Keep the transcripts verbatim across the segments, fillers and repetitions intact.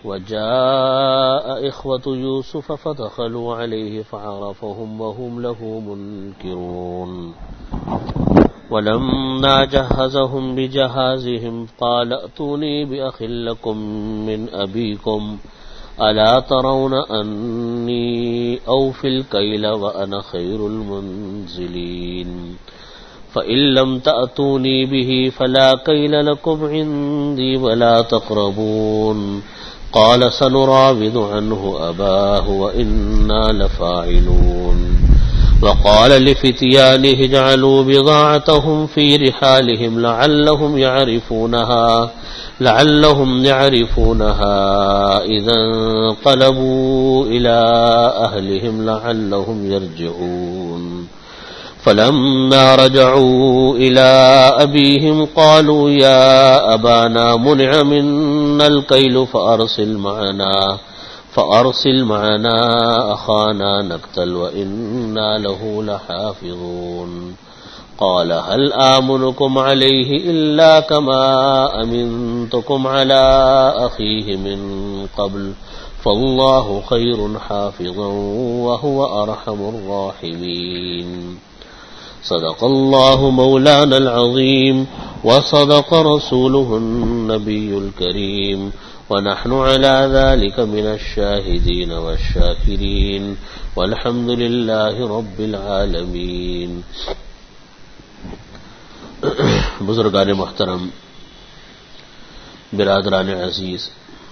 وجاء إخوة يوسف فدخلوا عليه فعرفهم وهم له منكرون ولما جهزهم بجهازهم قال ائتوني بأخ لكم من أبيكم ألا ترون أني أوفي الكيل وأنا خير المنزلين فإن لم تأتوني به فلا كيل لكم عندي ولا تقربون قال سنراود عنه أباه وإنا لفاعلون وقال لفتيانه اجعلوا بضاعتهم في رحالهم لعلهم يعرفونها لعلهم يعرفونها إذا انقلبوا إلى أهلهم لعلهم يرجعون فلما رجعوا إلى أبيهم قالوا يا أبانا منع منا الكيل فأرسل معنا فأرسل معنا أخانا نقتل وإنا له لحافظون قال هل آمنكم عليه إلا كما أمنتكم على أخيه من قبل فالله خير حافظا وهو أرحم الراحمين صدق الله مولانا العظيم وصدق رسوله النبي الكريم ونحن على ذلك من الشاهدين والشاكرين والحمد لله رب العالمين. بزرگان محترم، برادران عزیز،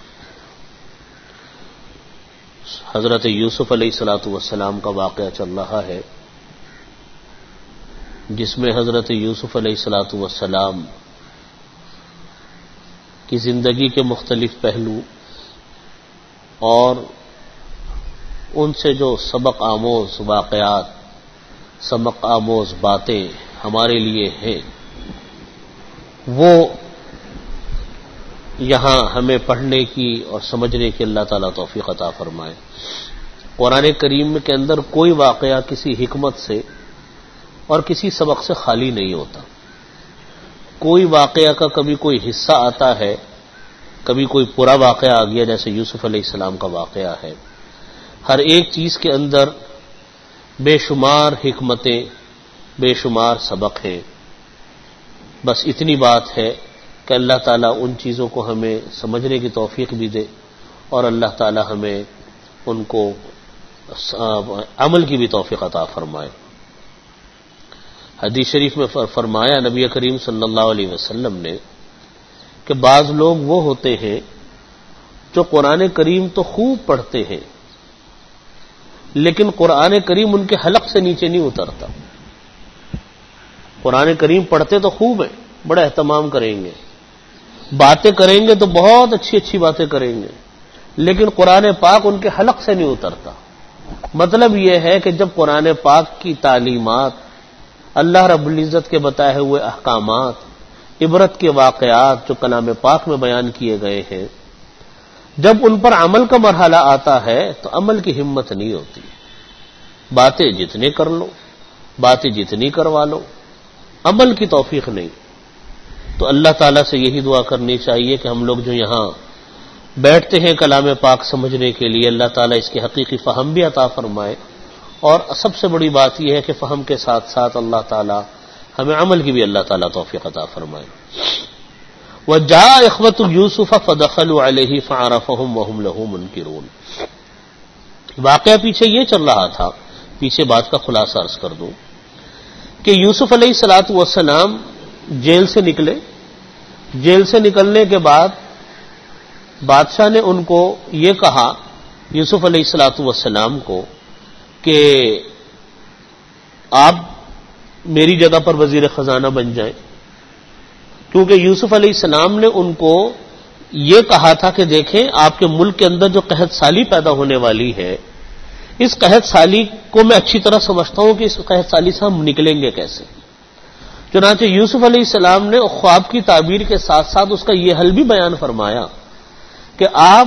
حضرت یوسف علیہ الصلوۃ والسلام کا واقعہ چل رہا ہے جس میں حضرت یوسف علیہ الصلوۃ والسلام کی زندگی کے مختلف پہلو اور ان سے جو سبق آموز واقعات، سبق آموز باتیں ہمارے لیے ہیں، وہ یہاں ہمیں پڑھنے کی اور سمجھنے کی اللہ تعالیٰ توفیق عطا فرمائے. قرآن کریم کے اندر کوئی واقعہ کسی حکمت سے اور کسی سبق سے خالی نہیں ہوتا. کوئی واقعہ کا کبھی کوئی حصہ آتا ہے، کبھی کوئی پورا واقعہ آ گیا جیسے یوسف علیہ السلام کا واقعہ ہے. ہر ایک چیز کے اندر بے شمار حکمتیں، بے شمار سبق ہیں. بس اتنی بات ہے کہ اللہ تعالیٰ ان چیزوں کو ہمیں سمجھنے کی توفیق بھی دے اور اللہ تعالیٰ ہمیں ان کو عمل کی بھی توفیق عطا فرمائے. حدیث شریف میں فرمایا نبی کریم صلی اللہ علیہ وسلم نے کہ بعض لوگ وہ ہوتے ہیں جو قرآن کریم تو خوب پڑھتے ہیں لیکن قرآن کریم ان کے حلق سے نیچے نہیں اترتا. قرآن کریم پڑھتے تو خوب ہیں، بڑا اہتمام کریں گے، باتیں کریں گے تو بہت اچھی اچھی باتیں کریں گے، لیکن قرآن پاک ان کے حلق سے نہیں اترتا. مطلب یہ ہے کہ جب قرآن پاک کی تعلیمات، اللہ رب العزت کے بتائے ہوئے احکامات، عبرت کے واقعات جو کلام پاک میں بیان کیے گئے ہیں، جب ان پر عمل کا مرحلہ آتا ہے تو عمل کی ہمت نہیں ہوتی. باتیں جتنے کر لو، باتیں جتنی کروا لو، عمل کی توفیق نہیں. تو اللہ تعالیٰ سے یہی دعا کرنی چاہیے کہ ہم لوگ جو یہاں بیٹھتے ہیں کلام پاک سمجھنے کے لیے، اللہ تعالیٰ اس کے حقیقی فہم بھی عطا فرمائے، اور سب سے بڑی بات یہ ہے کہ فہم کے ساتھ ساتھ اللہ تعالیٰ ہمیں عمل کی بھی اللہ تعالیٰ توفیق عطا فرمائے. وَجَاءَ إِخْوَةُ يُوسُفَ فَدَخَلُوا عَلَيْهِ فَعَرَفَهُمْ وَهُمْ لَهُ مُنْكِرُونَ. واقعہ پیچھے یہ چل رہا تھا، پیچھے بات کا خلاصہ عرض کر دوں کہ یوسف علیہ الصلوۃ والسلام جیل سے نکلے. جیل سے نکلنے کے بعد بادشاہ نے ان کو یہ کہا، یوسف علیہ الصلوۃ والسلام کو، کہ آپ میری جگہ پر وزیر خزانہ بن جائیں، کیونکہ یوسف علیہ السلام نے ان کو یہ کہا تھا کہ دیکھیں آپ کے ملک کے اندر جو قحط سالی پیدا ہونے والی ہے، اس قحط سالی کو میں اچھی طرح سمجھتا ہوں کہ اس قحط سالی سے ہم نکلیں گے کیسے. چنانچہ یوسف علیہ السلام نے خواب کی تعبیر کے ساتھ ساتھ اس کا یہ حل بھی بیان فرمایا کہ آپ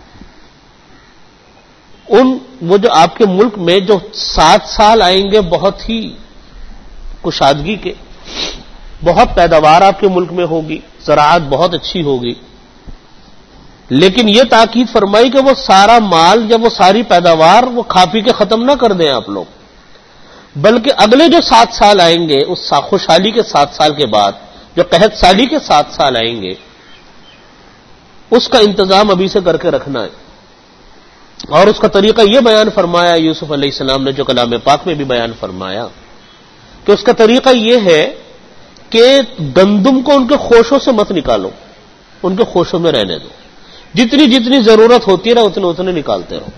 ان وہ جو آپ کے ملک میں جو سات سال آئیں گے بہت ہی کشادگی کے، بہت پیداوار آپ کے ملک میں ہوگی، زراعت بہت اچھی ہوگی، لیکن یہ تاکید فرمائی کہ وہ سارا مال جب وہ ساری پیداوار وہ کھا پی کے ختم نہ کر دیں آپ لوگ، بلکہ اگلے جو سات سال آئیں گے اس خوشحالی کے سات سال کے بعد جو قحط سالی کے سات سال آئیں گے اس کا انتظام ابھی سے کر کے رکھنا ہے۔ اور اس کا طریقہ یہ بیان فرمایا یوسف علیہ السلام نے جو کلام پاک میں بھی بیان فرمایا کہ اس کا طریقہ یہ ہے کہ گندم کو ان کے خوشوں سے مت نکالو، ان کے خوشوں میں رہنے دو، جتنی جتنی ضرورت ہوتی رہے اتنے اتنے نکالتے رہو،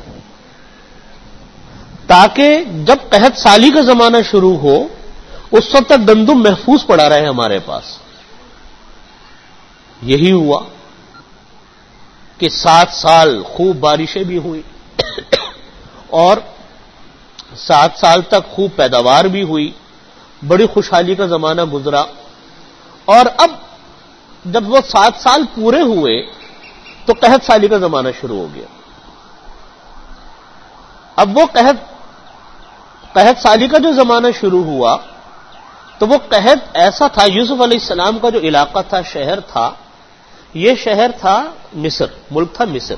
تاکہ جب قحط سالی کا زمانہ شروع ہو اس وقت تک گندم محفوظ پڑا رہے ہمارے پاس۔ یہی ہوا کہ سات سال خوب بارشیں بھی ہوئی اور سات سال تک خوب پیداوار بھی ہوئی، بڑی خوشحالی کا زمانہ گزرا، اور اب جب وہ سات سال پورے ہوئے تو قحط سالی کا زمانہ شروع ہو گیا۔ اب وہ قحط قحط سالی کا جو زمانہ شروع ہوا تو وہ قحط ایسا تھا، یوسف علیہ السلام کا جو علاقہ تھا، شہر تھا، یہ شہر تھا مصر، ملک تھا مصر،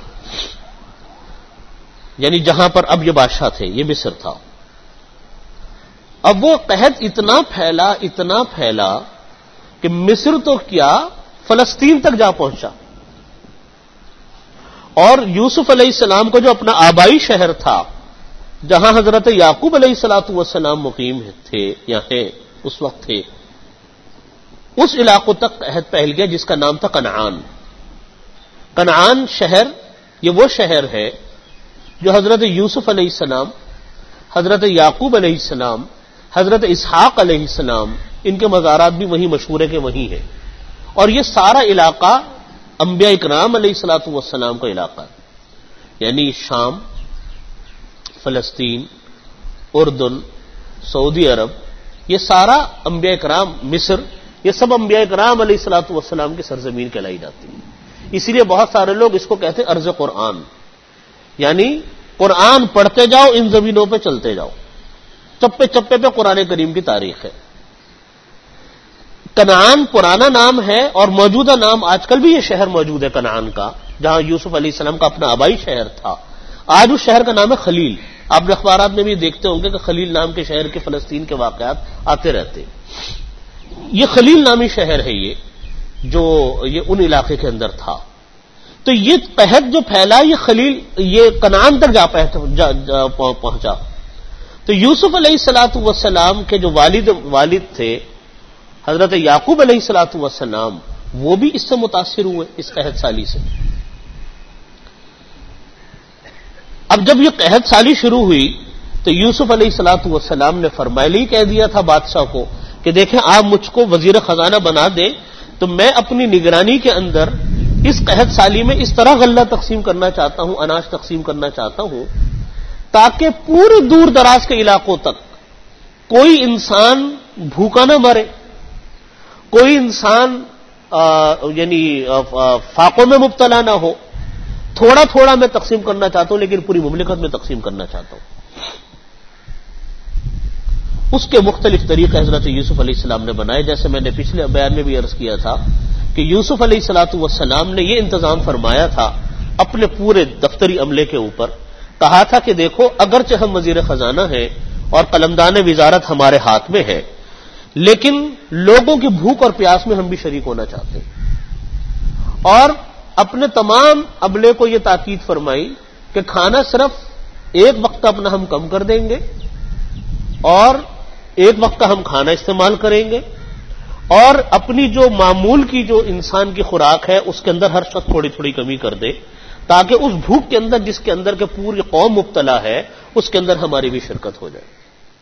یعنی جہاں پر اب یہ بادشاہ تھے یہ مصر تھا۔ اب وہ قحط اتنا پھیلا اتنا پھیلا کہ مصر تو کیا فلسطین تک جا پہنچا، اور یوسف علیہ السلام کو جو اپنا آبائی شہر تھا جہاں حضرت یعقوب علیہ الصلوۃ والسلام مقیم تھے یا ہیں اس وقت تھے، اس علاقوں تک قحط پھیل گیا جس کا نام تھا کنعان۔ کنعان شہر یہ وہ شہر ہے جو حضرت یوسف علیہ السلام، حضرت یعقوب علیہ السلام، حضرت اسحاق علیہ السلام ان کے مزارات بھی وہیں مشہور ہے کہ وہیں ہے، اور یہ سارا علاقہ انبیاء اکرام علیہ الصلوۃ والسلام کا علاقہ ہے، یعنی شام، فلسطین، اردن، سعودی عرب، یہ سارا انبیاء اکرام، مصر، یہ سب انبیاء اکرام علیہ الصلوۃ والسلام کی سرزمین کہلائی جاتی ہے۔ اسی لیے بہت سارے لوگ اس کو کہتے ہیں ارض قرآن، یعنی قرآن پڑھتے جاؤ ان زمینوں پہ چلتے جاؤ، چپے چپے پہ قرآن کریم کی تاریخ ہے۔ کنعان پرانا نام ہے اور موجودہ نام آج کل بھی یہ شہر موجود ہے کنعان کا، جہاں یوسف علیہ السلام کا اپنا آبائی شہر تھا۔ آج اس شہر کا نام ہے خلیل۔ آپ نے اخبارات میں بھی دیکھتے ہوں گے کہ خلیل نام کے شہر کے فلسطین کے واقعات آتے رہتے ہیں۔ یہ خلیل نامی شہر ہے یہ جو یہ ان علاقے کے اندر تھا۔ تو یہ قحط جو پھیلا یہ خلیل یہ کنعان تک جا پہنچا۔ تو یوسف علیہ الصلوۃ والسلام کے جو والد والد تھے حضرت یعقوب علیہ الصلوۃ والسلام، وہ بھی اس سے متاثر ہوئے اس قحط سالی سے۔ اب جب یہ قحط سالی شروع ہوئی تو یوسف علیہ الصلوۃ والسلام نے فرمایا کہہ دیا تھا بادشاہ کو کہ دیکھیں آپ مجھ کو وزیر خزانہ بنا دیں تو میں اپنی نگرانی کے اندر اس قحط سالی میں اس طرح غلہ تقسیم کرنا چاہتا ہوں، اناج تقسیم کرنا چاہتا ہوں تاکہ پورے دور دراز کے علاقوں تک کوئی انسان بھوکا نہ مرے، کوئی انسان آ, یعنی آ, فاقوں میں مبتلا نہ ہو۔ تھوڑا تھوڑا میں تقسیم کرنا چاہتا ہوں لیکن پوری مملکت میں تقسیم کرنا چاہتا ہوں۔ اس کے مختلف طریقے حضرت یوسف علیہ السلام نے بنائے، جیسے میں نے پچھلے بیان میں بھی عرض کیا تھا کہ یوسف علیہ الصلوۃ والسلام نے یہ انتظام فرمایا تھا اپنے پورے دفتری عملے کے اوپر، کہا تھا کہ دیکھو اگرچہ ہم وزیر خزانہ ہیں اور قلمدان وزارت ہمارے ہاتھ میں ہے، لیکن لوگوں کی بھوک اور پیاس میں ہم بھی شریک ہونا چاہتے ہیں، اور اپنے تمام عملے کو یہ تاکید فرمائی کہ کھانا صرف ایک وقت اپنا ہم کم کر دیں گے اور ایک وقت کا ہم کھانا استعمال کریں گے، اور اپنی جو معمول کی جو انسان کی خوراک ہے اس کے اندر ہر شخص تھوڑی تھوڑی کمی کر دے تاکہ اس بھوک کے اندر جس کے اندر کے پوری قوم مبتلا ہے اس کے اندر ہماری بھی شرکت ہو جائے۔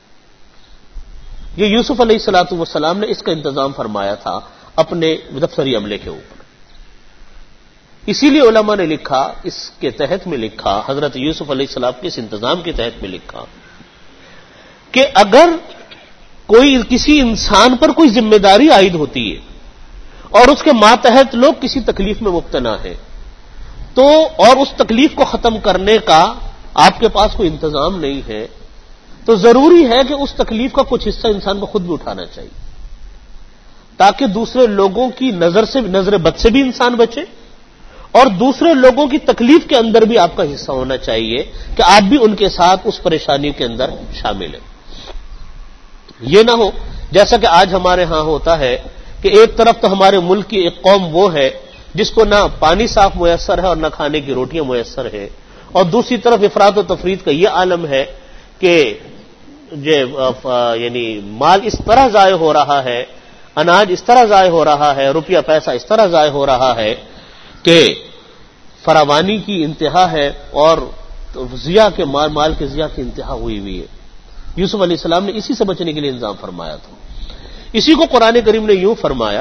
یہ یوسف علیہ الصلوۃ والسلام نے اس کا انتظام فرمایا تھا اپنے دفتری عملے کے اوپر۔ اسی لیے علماء نے لکھا، اس کے تحت میں لکھا، حضرت یوسف علیہ السلام کے اس انتظام کے تحت میں لکھا کہ اگر کوئی کسی انسان پر کوئی ذمہ داری عائد ہوتی ہے اور اس کے ماتحت لوگ کسی تکلیف میں مبتلا ہیں تو اور اس تکلیف کو ختم کرنے کا آپ کے پاس کوئی انتظام نہیں ہے تو ضروری ہے کہ اس تکلیف کا کچھ حصہ انسان کو خود بھی اٹھانا چاہیے تاکہ دوسرے لوگوں کی نظر سے نظر بد سے بھی انسان بچے اور دوسرے لوگوں کی تکلیف کے اندر بھی آپ کا حصہ ہونا چاہیے کہ آپ بھی ان کے ساتھ اس پریشانی کے اندر شامل ہیں. یہ نہ ہو جیسا کہ آج ہمارے ہاں ہوتا ہے کہ ایک طرف تو ہمارے ملک کی ایک قوم وہ ہے جس کو نہ پانی صاف میسر ہے اور نہ کھانے کی روٹیاں میسر ہے، اور دوسری طرف افراط و تفریط کا یہ عالم ہے کہ یعنی مال اس طرح ضائع ہو رہا ہے، اناج اس طرح ضائع ہو رہا ہے، روپیہ پیسہ اس طرح ضائع ہو رہا ہے کہ فراوانی کی انتہا ہے اور ضیاء کے مال مال کے ضیاء کی انتہا ہوئی ہوئی ہے. یوسف علیہ السلام نے اسی سے بچنے کے لیے انتظام فرمایا تھا. اسی کو قرآن کریم نے یوں فرمایا،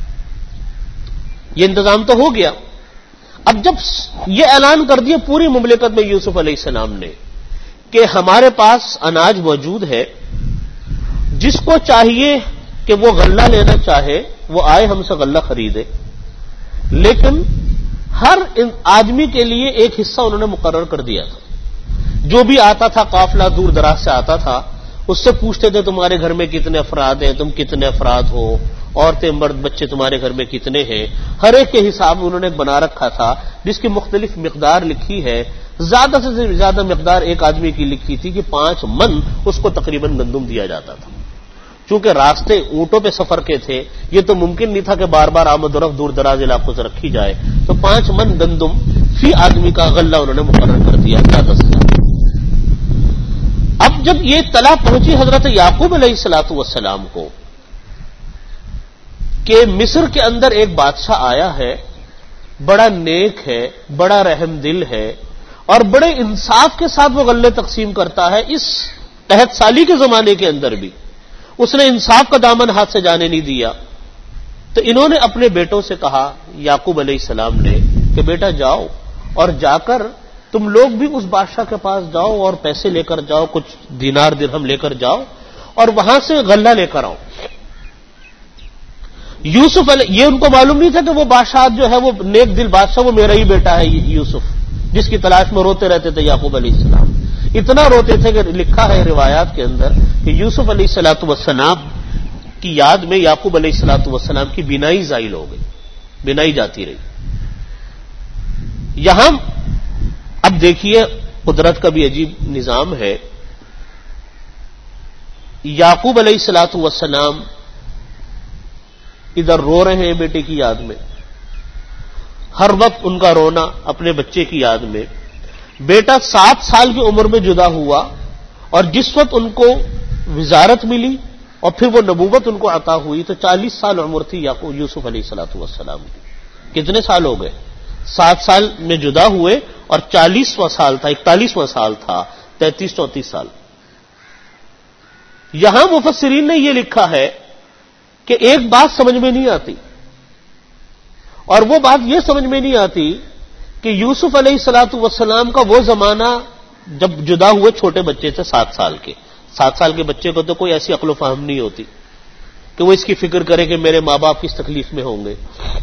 یہ انتظام تو ہو گیا، اب جب یہ اعلان کر دیا پوری مملکت میں یوسف علیہ السلام نے کہ ہمارے پاس اناج موجود ہے، جس کو چاہیے کہ وہ غلہ لینا چاہے وہ آئے ہم سے غلہ خریدے، لیکن ہر آدمی کے لیے ایک حصہ انہوں نے مقرر کر دیا تھا. جو بھی آتا تھا قافلہ دور دراز سے آتا تھا، اس سے پوچھتے تھے تمہارے گھر میں کتنے افراد ہیں، تم کتنے افراد ہو، عورتیں مرد بچے تمہارے گھر میں کتنے ہیں، ہر ایک کے حساب انہوں نے بنا رکھا تھا جس کی مختلف مقدار لکھی ہے. زیادہ سے زیادہ مقدار ایک آدمی کی لکھی تھی کہ پانچ من اس کو تقریباً گندم دیا جاتا تھا. چونکہ راستے اونٹوں پہ سفر کے تھے، یہ تو ممکن نہیں تھا کہ بار بار آمد و رفت دور دراز علاقوں سے رکھی جائے، تو پانچ من گندم فی آدمی کا غلہ انہوں نے مقرر کر دیا زیادہ سے زیادہ. اب جب یہ اطلاع پہنچی حضرت یعقوب علیہ الصلوۃ والسلام کو کہ مصر کے اندر ایک بادشاہ آیا ہے، بڑا نیک ہے، بڑا رحم دل ہے، اور بڑے انصاف کے ساتھ وہ غلے تقسیم کرتا ہے، اس قحط سالی کے زمانے کے اندر بھی اس نے انصاف کا دامن ہاتھ سے جانے نہیں دیا. تو انہوں نے اپنے بیٹوں سے کہا، یعقوب علیہ السلام نے، کہ بیٹا جاؤ اور جا کر تم لوگ بھی اس بادشاہ کے پاس جاؤ اور پیسے لے کر جاؤ، کچھ دینار درہم لے کر جاؤ اور وہاں سے غلہ لے کر آؤ. یوسف علیہ یہ ان کو معلوم نہیں تھا کہ وہ بادشاہ جو ہے وہ نیک دل بادشاہ وہ میرا ہی بیٹا ہے یوسف، جس کی تلاش میں روتے رہتے تھے یعقوب علیہ السلام. اتنا روتے تھے کہ لکھا ہے روایات کے اندر کہ یوسف علیہ الصلوۃ والسلام کی یاد میں یعقوب علیہ الصلوۃ والسلام کی بینائی زائل ہو گئی، بینائی جاتی رہی. یہاں اب دیکھیے قدرت کا بھی عجیب نظام ہے. یعقوب علیہ الصلوۃ والسلام ادھر رو رہے ہیں بیٹے کی یاد میں، ہر وقت ان کا رونا اپنے بچے کی یاد میں. بیٹا سات سال کی عمر میں جدا ہوا اور جس وقت ان کو وزارت ملی اور پھر وہ نبوت ان کو عطا ہوئی تو چالیس سال عمر تھی یعقوب یوسف علیہ الصلوۃ والسلام کی. کتنے سال ہو گئے؟ سات سال میں جدا ہوئے اور چالیسواں سال تھا، اکتالیسواں سال تھا، تینتیس چونتیس سال. یہاں مفسرین نے یہ لکھا ہے کہ ایک بات سمجھ میں نہیں آتی، اور وہ بات یہ سمجھ میں نہیں آتی کہ یوسف علیہ الصلوۃ والسلام کا وہ زمانہ جب جدا ہوئے چھوٹے بچے تھے سات سال کے. سات سال کے بچے کو تو کوئی ایسی عقل و فہم نہیں ہوتی کہ وہ اس کی فکر کرے کہ میرے ماں باپ کس تکلیف میں ہوں گے.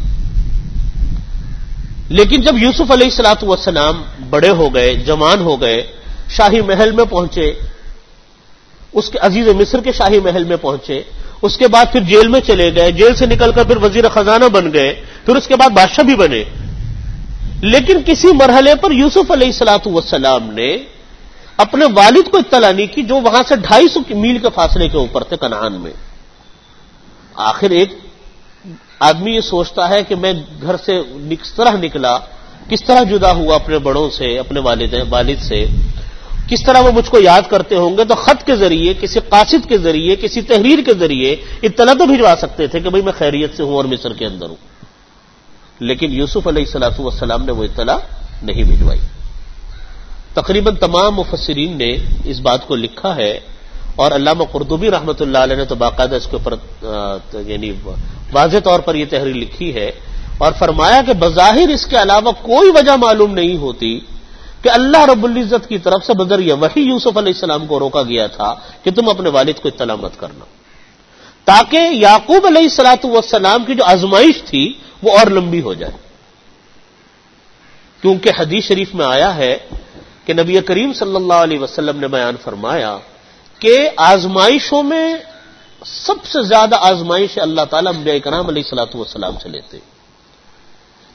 لیکن جب یوسف علیہ الصلوۃ والسلام بڑے ہو گئے، جوان ہو گئے، شاہی محل میں پہنچے، اس کے عزیز مصر کے شاہی محل میں پہنچے، اس کے بعد پھر جیل میں چلے گئے، جیل سے نکل کر پھر وزیر خزانہ بن گئے، پھر اس کے بعد بادشاہ بھی بنے. لیکن کسی مرحلے پر یوسف علیہ الصلوۃ والسلام نے اپنے والد کو اطلاع نہیں کی جو وہاں سے ڈھائی سو میل کے فاصلے کے اوپر تھے کنعان میں. آخر ایک آدمی یہ سوچتا ہے کہ میں گھر سے کس طرح نکلا، کس طرح جدا ہوا اپنے بڑوں سے، اپنے والد والد سے، کس طرح وہ مجھ کو یاد کرتے ہوں گے. تو خط کے ذریعے، کسی قاصد کے ذریعے، کسی تحریر کے ذریعے اطلاع تو بھجوا سکتے تھے کہ بھئی میں خیریت سے ہوں اور مصر کے اندر ہوں. لیکن یوسف علیہ الصلوۃ والسلام نے وہ اطلاع نہیں بھجوائی. تقریباً تمام مفسرین نے اس بات کو لکھا ہے، اور علامہ قرطبی رحمۃ اللہ علیہ نے تو باقاعدہ اس کے اوپر یعنی واضح طور پر یہ تحریر لکھی ہے اور فرمایا کہ بظاہر اس کے علاوہ کوئی وجہ معلوم نہیں ہوتی کہ اللہ رب العزت کی طرف سے بذریعہ وحی یوسف علیہ السلام کو روکا گیا تھا کہ تم اپنے والد کو اطلاع مت کرنا، تاکہ یعقوب علیہ الصلوۃ والسلام کی جو آزمائش تھی وہ اور لمبی ہو جائے. کیونکہ حدیث شریف میں آیا ہے کہ نبی کریم صلی اللہ علیہ وسلم نے بیان فرمایا کہ آزمائشوں میں سب سے زیادہ آزمائش اللہ تعالیٰ انبیاء کرام علیہ الصلوۃ والسلام سے لیتے.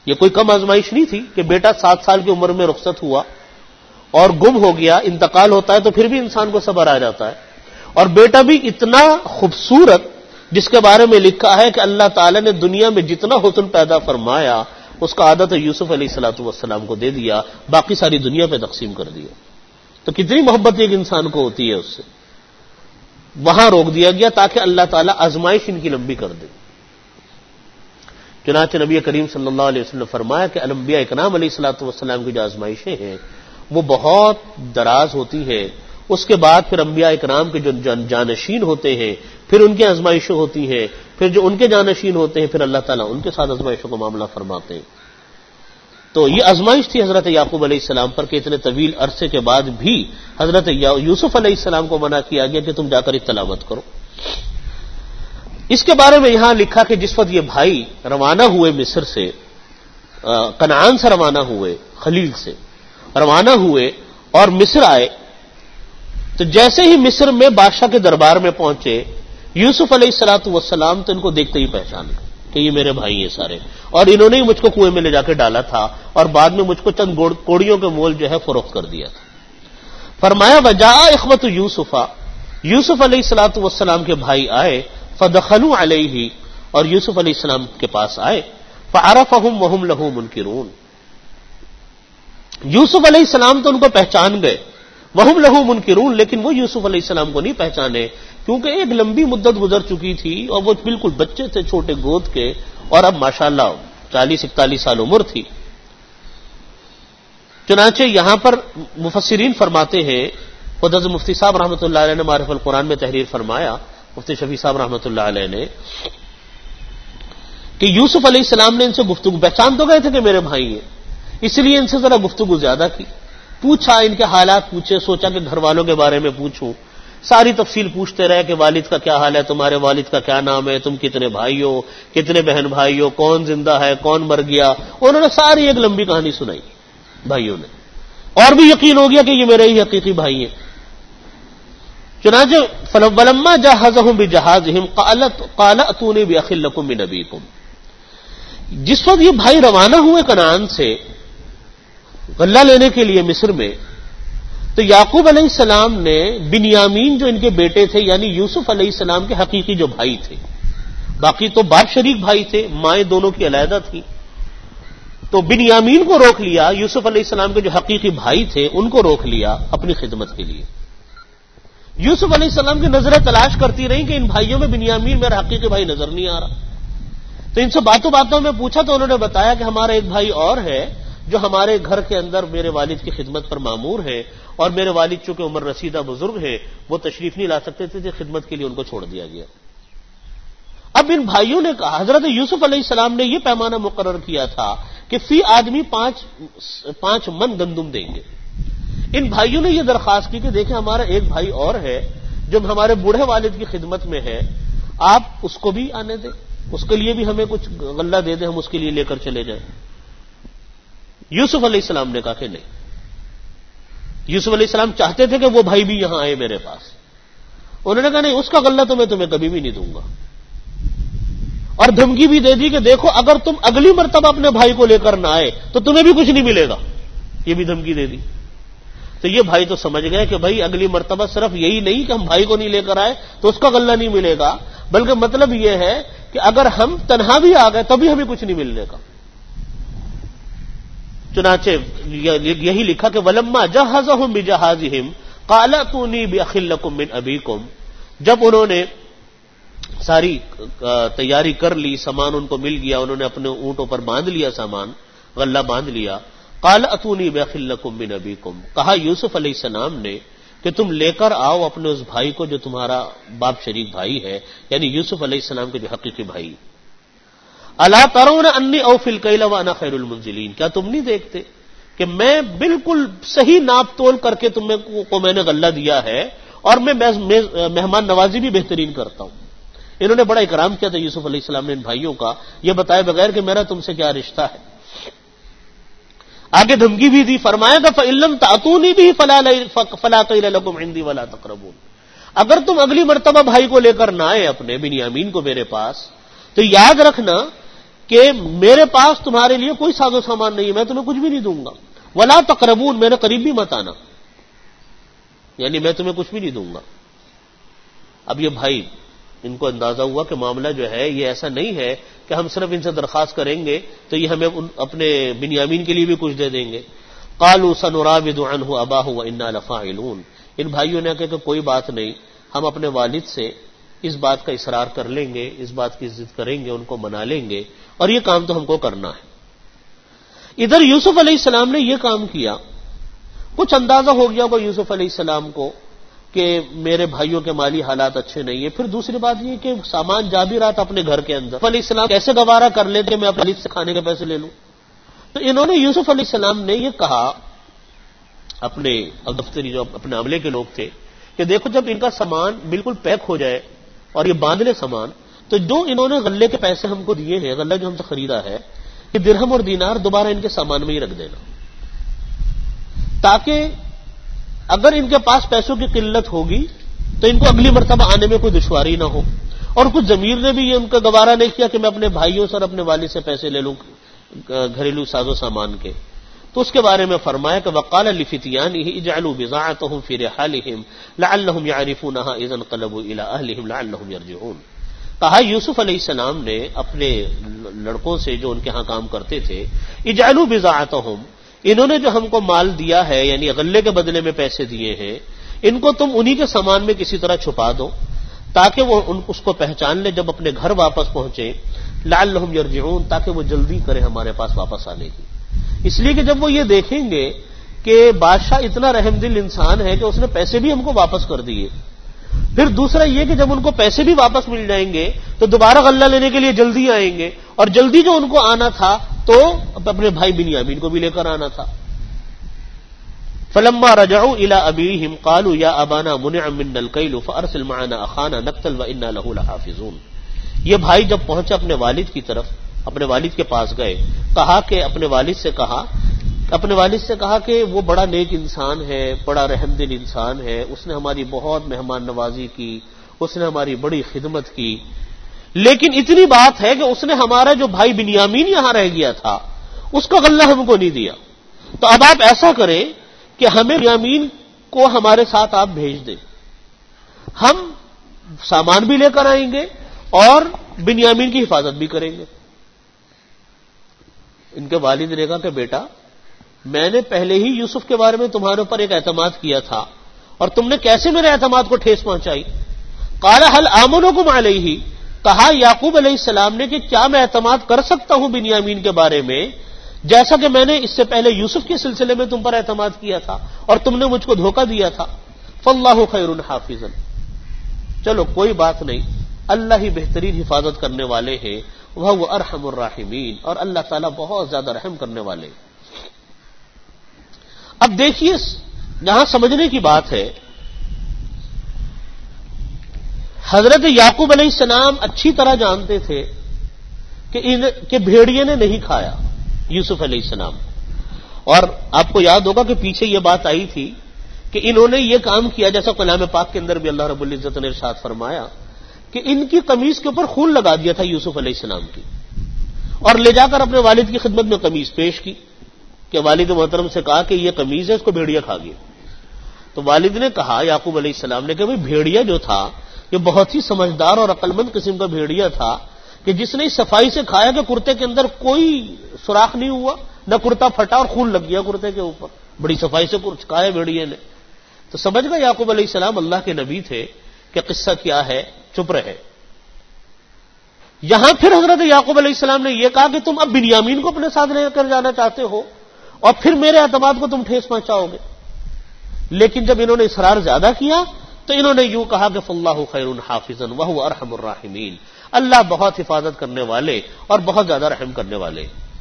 یہ کوئی کم آزمائش نہیں تھی کہ بیٹا سات سال کی عمر میں رخصت ہوا اور گم ہو گیا، انتقال ہوتا ہے تو پھر بھی انسان کو صبر آ جاتا ہے، اور بیٹا بھی اتنا خوبصورت جس کے بارے میں لکھا ہے کہ اللہ تعالیٰ نے دنیا میں جتنا حسن پیدا فرمایا اس کا عادت یوسف علیہ الصلوۃ والسلام کو دے دیا، باقی ساری دنیا پہ تقسیم کر دیا. تو کتنی محبت ایک انسان کو ہوتی ہے اس سے. وہاں روک دیا گیا تاکہ اللہ تعالیٰ آزمائش ان کی لمبی کر دے. چنانچہ نبی کریم صلی اللہ علیہ وسلم نے فرمایا کہ انبیاء اکرام علیہ الصلوۃ والسلام کی جو آزمائشیں ہیں وہ بہت دراز ہوتی ہیں. اس کے بعد پھر انبیاء اکرام کے جو جانشین ہوتے ہیں پھر ان کی آزمائشیں ہوتی ہیں، پھر جو ان کے جانشین ہوتے ہیں پھر اللہ تعالیٰ ان کے ساتھ آزمائشوں کا معاملہ فرماتے ہیں. تو یہ آزمائش تھی حضرت یعقوب علیہ السلام پر کہ اتنے طویل عرصے کے بعد بھی حضرت یوسف علیہ السلام کو منع کیا گیا کہ تم جا کر اطلاع مت کرو. اس کے بارے میں یہاں لکھا کہ جس وقت یہ بھائی روانہ ہوئے مصر سے، کنعان سے روانہ ہوئے، خلیل سے روانہ ہوئے اور مصر آئے، تو جیسے ہی مصر میں بادشاہ کے دربار میں پہنچے یوسف علیہ الصلوۃ والسلام تو ان کو دیکھتے ہی پہچان گئے کہ یہ میرے بھائی ہیں سارے، اور انہوں نے ہی مجھ کو کنویں میں لے جا کے ڈالا تھا اور بعد میں مجھ کو چند کوڑیوں کے مول جو ہے فروخت کر دیا تھا. فرمایا وجاء اخوۃ یوسف، یوسف علیہ الصلوۃ والسلام کے بھائی آئے، فدخلوا علیہ، اور یوسف علیہ السلام کے پاس آئے، فعرفہم وہم لہ منکرون، یوسف علیہ السلام تو ان کو پہچان گئے، وہم لہ منکرون، لیکن وہ یوسف علیہ السلام کو نہیں پہچانے کیونکہ ایک لمبی مدت گزر چکی تھی اور وہ بالکل بچے تھے چھوٹے گود کے، اور اب ماشاءاللہ چالیس اکتالیس سال عمر تھی. چنانچہ یہاں پر مفسرین فرماتے ہیں، خود حضرت مفتی صاحب رحمۃ اللہ علیہ نے معرف القرآن میں تحریر فرمایا، مفتی شفیع صاحب رحمۃ اللہ علیہ نے، کہ یوسف علیہ السلام نے ان سے گفتگو، پہچان تو گئے تھے کہ میرے بھائی ہیں، اس لیے ان سے ذرا گفتگو زیادہ کی، پوچھا، ان کے حالات پوچھے، سوچا کہ گھر والوں کے بارے میں پوچھوں، ساری تفصیل پوچھتے رہے کہ والد کا کیا حال ہے، تمہارے والد کا کیا نام ہے، تم کتنے بھائی ہو، کتنے بہن بھائی ہو، کون زندہ ہے، کون مر گیا. انہوں نے ساری ایک لمبی کہانی سنائی بھائیوں نے، اور بھی یقین ہو گیا کہ یہ میرے ہی حقیقی بھائی ہیں. چنانچہ فلما جہزہم بجہازہم قال اتونی باخ لکم من ابیکم، جس وقت یہ بھائی روانہ ہوئے کنعان سے غلہ لینے کے لیے مصر میں، تو یعقوب علیہ السلام نے بنیامین جو ان کے بیٹے تھے یعنی یوسف علیہ السلام کے حقیقی جو بھائی تھے، باقی تو باپ شریک بھائی تھے، مائیں دونوں کی علیحدہ تھی، تو بنیامین کو روک لیا، یوسف علیہ السلام کے جو حقیقی بھائی تھے ان کو روک لیا اپنی خدمت کے لیے. یوسف علیہ السلام کی نظریں تلاش کرتی رہیں کہ ان بھائیوں میں بنیامین میرا حقیقی بھائی نظر نہیں آ رہا. تو ان سے باتوں باتوں میں پوچھا تو انہوں نے بتایا کہ ہمارا ایک بھائی اور ہے جو ہمارے گھر کے اندر میرے والد کی خدمت پر مامور ہے، اور میرے والد چونکہ عمر رسیدہ بزرگ ہیں وہ تشریف نہیں لا سکتے تھے، خدمت کے لیے ان کو چھوڑ دیا گیا. اب ان بھائیوں نے کہا، حضرت یوسف علیہ السلام نے یہ پیمانہ مقرر کیا تھا کہ فی آدمی پانچ پانچ من گندم دیں گے. ان بھائیوں نے یہ درخواست کی کہ دیکھیں ہمارا ایک بھائی اور ہے جو ہمارے بوڑھے والد کی خدمت میں ہے، آپ اس کو بھی آنے دیں، اس کے لیے بھی ہمیں کچھ غلہ دے دیں، ہم اس کے لیے لے کر چلے جائیں. یوسف علیہ السلام نے کہا کہ نہیں. یوسف علیہ السلام چاہتے تھے کہ وہ بھائی بھی یہاں آئے میرے پاس. انہوں نے کہا نہیں، اس کا غلہ تو میں تمہیں کبھی بھی نہیں دوں گا، اور دھمکی بھی دے دی کہ دیکھو اگر تم اگلی مرتبہ اپنے بھائی کو لے کر نہ آئے تو تمہیں بھی کچھ نہیں ملے گا. یہ بھی دھمکی دے دی. تو یہ بھائی تو سمجھ گئے کہ بھائی اگلی مرتبہ صرف یہی نہیں کہ ہم بھائی کو نہیں لے کر آئے تو اس کا غلہ نہیں ملے گا، بلکہ مطلب یہ ہے کہ اگر ہم تنہا بھی آ گئے تبھی ہمیں کچھ نہیں ملنے کا. چنانچہ یہی لکھا کہ ولما جہزہم بجہازہم قال اتونی باخ لکم من ابیکم، جب انہوں نے ساری تیاری کر لی، سامان ان کو مل گیا، انہوں نے اپنے اونٹوں پر باندھ لیا، سامان غلہ باندھ لیا. قال اتونی باخ لکم من ابیکم، کہا یوسف علیہ السلام نے کہ تم لے کر آؤ اپنے اس بھائی کو جو تمہارا باپ شریک بھائی ہے، یعنی یوسف علیہ السلام کے جو حقیقی بھائی. الا ترون انی اوفی الکیل وانا خیر المنزلین، کیا تم نہیں دیکھتے کہ میں بالکل صحیح ناپ تول کر کے تمہیں کو میں نے غلہ دیا ہے، اور میں مہمان نوازی بھی بہترین کرتا ہوں. انہوں نے بڑا اکرام کیا تھا یوسف علیہ السلام نے ان بھائیوں کا، یہ بتائے بغیر کہ میرا تم سے کیا رشتہ ہے. آگے دھمکی بھی دی، فرمایا کہ فَإِن لَّمْ تَأْتُونِي بِهِ فَلَا كَيْلَ لَكُمْ عِندِي وَلَا تَقْرَبُونِ، اگر تم اگلی مرتبہ بھائی کو لے کر نہ آئے اپنے بنیامین کو میرے پاس تو یاد رکھنا کہ میرے پاس تمہارے لیے کوئی ساز و سامان نہیں ہے، میں تمہیں کچھ بھی نہیں دوں گا، ولا تقربون، میرے قریب بھی مت آنا، یعنی میں تمہیں کچھ بھی نہیں دوں گا۔ اب یہ بھائی ان کو اندازہ ہوا کہ معاملہ جو ہے یہ ایسا نہیں ہے کہ ہم صرف ان سے درخواست کریں گے تو یہ ہمیں اپنے بنیامین کے لیے بھی کچھ دے دیں گے۔ قالوا سنراود عنہ اباہ وانا لفاعلون، ان بھائیوں نے کہا کہ کوئی بات نہیں، ہم اپنے والد سے اس بات کا اصرار کر لیں گے، اس بات کی ضد کریں گے، ان کو منا لیں گے، اور یہ کام تو ہم کو کرنا ہے۔ ادھر یوسف علیہ السلام نے یہ کام کیا، کچھ اندازہ ہو گیا ہوگا یوسف علیہ السلام کو کہ میرے بھائیوں کے مالی حالات اچھے نہیں ہیں۔ پھر دوسری بات یہ کہ سامان جا بھی رہا تھا اپنے گھر کے اندر، علیہ السلام کیسے گوارا کر لیتے میں اپنے والد سے کھانے کے پیسے لے لوں؟ تو انہوں نے یوسف علیہ السلام نے یہ کہا اپنے دفتری جو اپنے عملے کے لوگ تھے کہ دیکھو جب ان کا سامان بالکل پیک ہو جائے اور یہ باندھ لے سامان، تو جو انہوں نے غلے کے پیسے ہم کو دیے ہیں، غلہ جو ہم سے خریدا ہے، یہ درہم اور دینار دوبارہ ان کے سامان میں ہی رکھ دینا، تاکہ اگر ان کے پاس پیسوں کی قلت ہوگی تو ان کو اگلی مرتبہ آنے میں کوئی دشواری نہ ہو۔ اور کچھ ضمیر نے بھی یہ ان کا گوارا نہیں کیا کہ میں اپنے بھائیوں سے اور اپنے والد سے پیسے لے لوں گھریلو ساز و سامان کے، تو اس کے بارے میں فرمایا کہ وقال لفتیانہ اجعلوا بضاعتهم فی رحالہم لعلہم یعرفونہا اذا انقلبوا الی اہلہم لعلہم یرجعون۔ کہا یوسف علیہ السلام نے اپنے لڑکوں سے جو ان کے ہاں کام کرتے تھے، اجعلوا بضاعتهم، انہوں نے جو ہم کو مال دیا ہے یعنی غلے کے بدلے میں پیسے دیے ہیں، ان کو تم انہی کے سامان میں کسی طرح چھپا دو تاکہ وہ اس کو پہچان لے جب اپنے گھر واپس پہنچے، لعلہم یرجعون، تاکہ وہ جلدی کرے ہمارے پاس واپس آنے کی۔ اس لیے کہ جب وہ یہ دیکھیں گے کہ بادشاہ اتنا رحم دل انسان ہے کہ اس نے پیسے بھی ہم کو واپس کر دیے، پھر دوسرا یہ کہ جب ان کو پیسے بھی واپس مل جائیں گے تو دوبارہ غلہ لینے کے لیے جلدی آئیں گے، اور جلدی جو ان کو آنا تھا تو اپنے بھائی بنیامین کو بھی لے کر آنا تھا۔ فلما رجعوا الى ابيهم قالوا يا ابانا منع منا الكيل فارسل معنا اخانا نقتل وانا له لحافظون۔ یہ بھائی جب پہنچے اپنے والد کی طرف، اپنے والد کے پاس گئے، کہا کہ اپنے والد سے کہا اپنے والد سے کہا کہ وہ بڑا نیک انسان ہے، بڑا رحم دل انسان ہے، اس نے ہماری بہت مہمان نوازی کی، اس نے ہماری بڑی خدمت کی، لیکن اتنی بات ہے کہ اس نے ہمارا جو بھائی بنیامین یہاں رہ گیا تھا اس کا غلہ ہم کو نہیں دیا، تو اب آپ ایسا کریں کہ ہمیں بنیامین کو ہمارے ساتھ آپ بھیج دیں، ہم سامان بھی لے کر آئیں گے اور بنیامین کی حفاظت بھی کریں گے۔ ان کے والد نے کہا کہ بیٹا میں نے پہلے ہی یوسف کے بارے میں تمہارے اوپر ایک اعتماد کیا تھا اور تم نے کیسے میرے اعتماد کو ٹھیس پہنچائی؟ قال هل آمنکم علیہ، کہا یعقوب علیہ السلام نے کہ کیا میں اعتماد کر سکتا ہوں بنیامین کے بارے میں جیسا کہ میں نے اس سے پہلے یوسف کے سلسلے میں تم پر اعتماد کیا تھا اور تم نے مجھ کو دھوکہ دیا تھا؟ فاللہ خیر حافظا، چلو کوئی بات نہیں، اللہ ہی بہترین حفاظت کرنے والے ہیں، وہ ارحم الراحمین، اور اللہ تعالیٰ بہت زیادہ رحم کرنے والے۔ اب دیکھیے یہاں سمجھنے کی بات ہے، حضرت یعقوب علیہ السلام اچھی طرح جانتے تھے کہ ان کہ بھیڑیے نے نہیں کھایا یوسف علیہ السلام، اور آپ کو یاد ہوگا کہ پیچھے یہ بات آئی تھی کہ انہوں نے یہ کام کیا جیسا کلام پاک کے اندر بھی اللہ رب العزت نے ارشاد فرمایا کہ ان کی قمیص کے اوپر خون لگا دیا تھا یوسف علیہ السلام کی، اور لے جا کر اپنے والد کی خدمت میں قمیص پیش کی کہ والد محترم سے کہا کہ یہ قمیض ہے، اس کو بھیڑیا کھا گیا۔ تو والد نے کہا یعقوب علیہ السلام نے کہ بھئی بھیڑیا جو تھا یہ بہت ہی سمجھدار اور عقل مند قسم کا بھیڑیا تھا کہ جس نے صفائی سے کھایا کہ کرتے کے اندر کوئی سوراخ نہیں ہوا، نہ کرتا پھٹا اور خون لگ گیا کرتے کے اوپر، بڑی صفائی سے کھایا بھیڑیے نے۔ تو سمجھ گئے یعقوب علیہ السلام اللہ کے نبی تھے کہ قصہ کیا ہے، چپ رہے۔ یہاں پھر حضرت یعقوب علیہ السلام نے یہ کہا کہ تم اب بنیامین کو اپنے ساتھ لے کر جانا چاہتے ہو اور پھر میرے اعتماد کو تم ٹھیس پہنچاؤ گے، لیکن جب انہوں نے اصرار زیادہ کیا تو انہوں نے یوں کہا کہ فاللہ خیر حافظا وہو ارحم الراحمین، اللہ بہت حفاظت کرنے والے اور بہت زیادہ رحم کرنے والے۔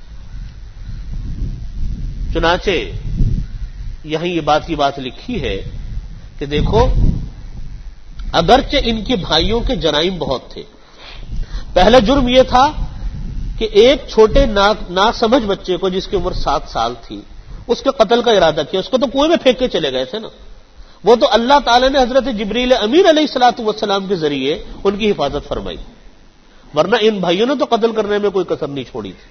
چنانچہ یہیں یہ بات کی بات لکھی ہے کہ دیکھو اگرچہ ان کے بھائیوں کے جرائم بہت تھے، پہلا جرم یہ تھا کہ ایک چھوٹے ناسمجھ بچے کو جس کی عمر سات سال تھی اس کے قتل کا ارادہ کیا، اس کو تو کنویں میں پھینک کے چلے گئے تھے نا، وہ تو اللہ تعالی نے حضرت جبریل امین علیہ الصلوۃ والسلام کے ذریعے ان کی حفاظت فرمائی، ورنہ ان بھائیوں نے تو قتل کرنے میں کوئی کسر نہیں چھوڑی تھی.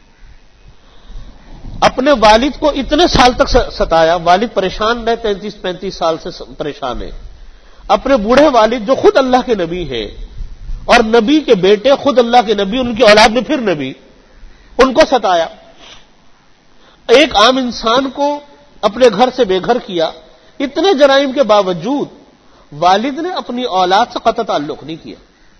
اپنے والد کو اتنے سال تک ستایا، والد پریشان رہے، تینتیس پینتیس سال سے پریشان ہے. اپنے بوڑھے والد جو خود اللہ کے نبی ہیں اور نبی کے بیٹے خود اللہ کے نبی، ان کی اولاد میں پھر نبی، ان کو ستایا. ایک عام انسان کو اپنے گھر سے بے گھر کیا. اتنے جرائم کے باوجود والد نے اپنی اولاد سے قطع تعلق نہیں کیا.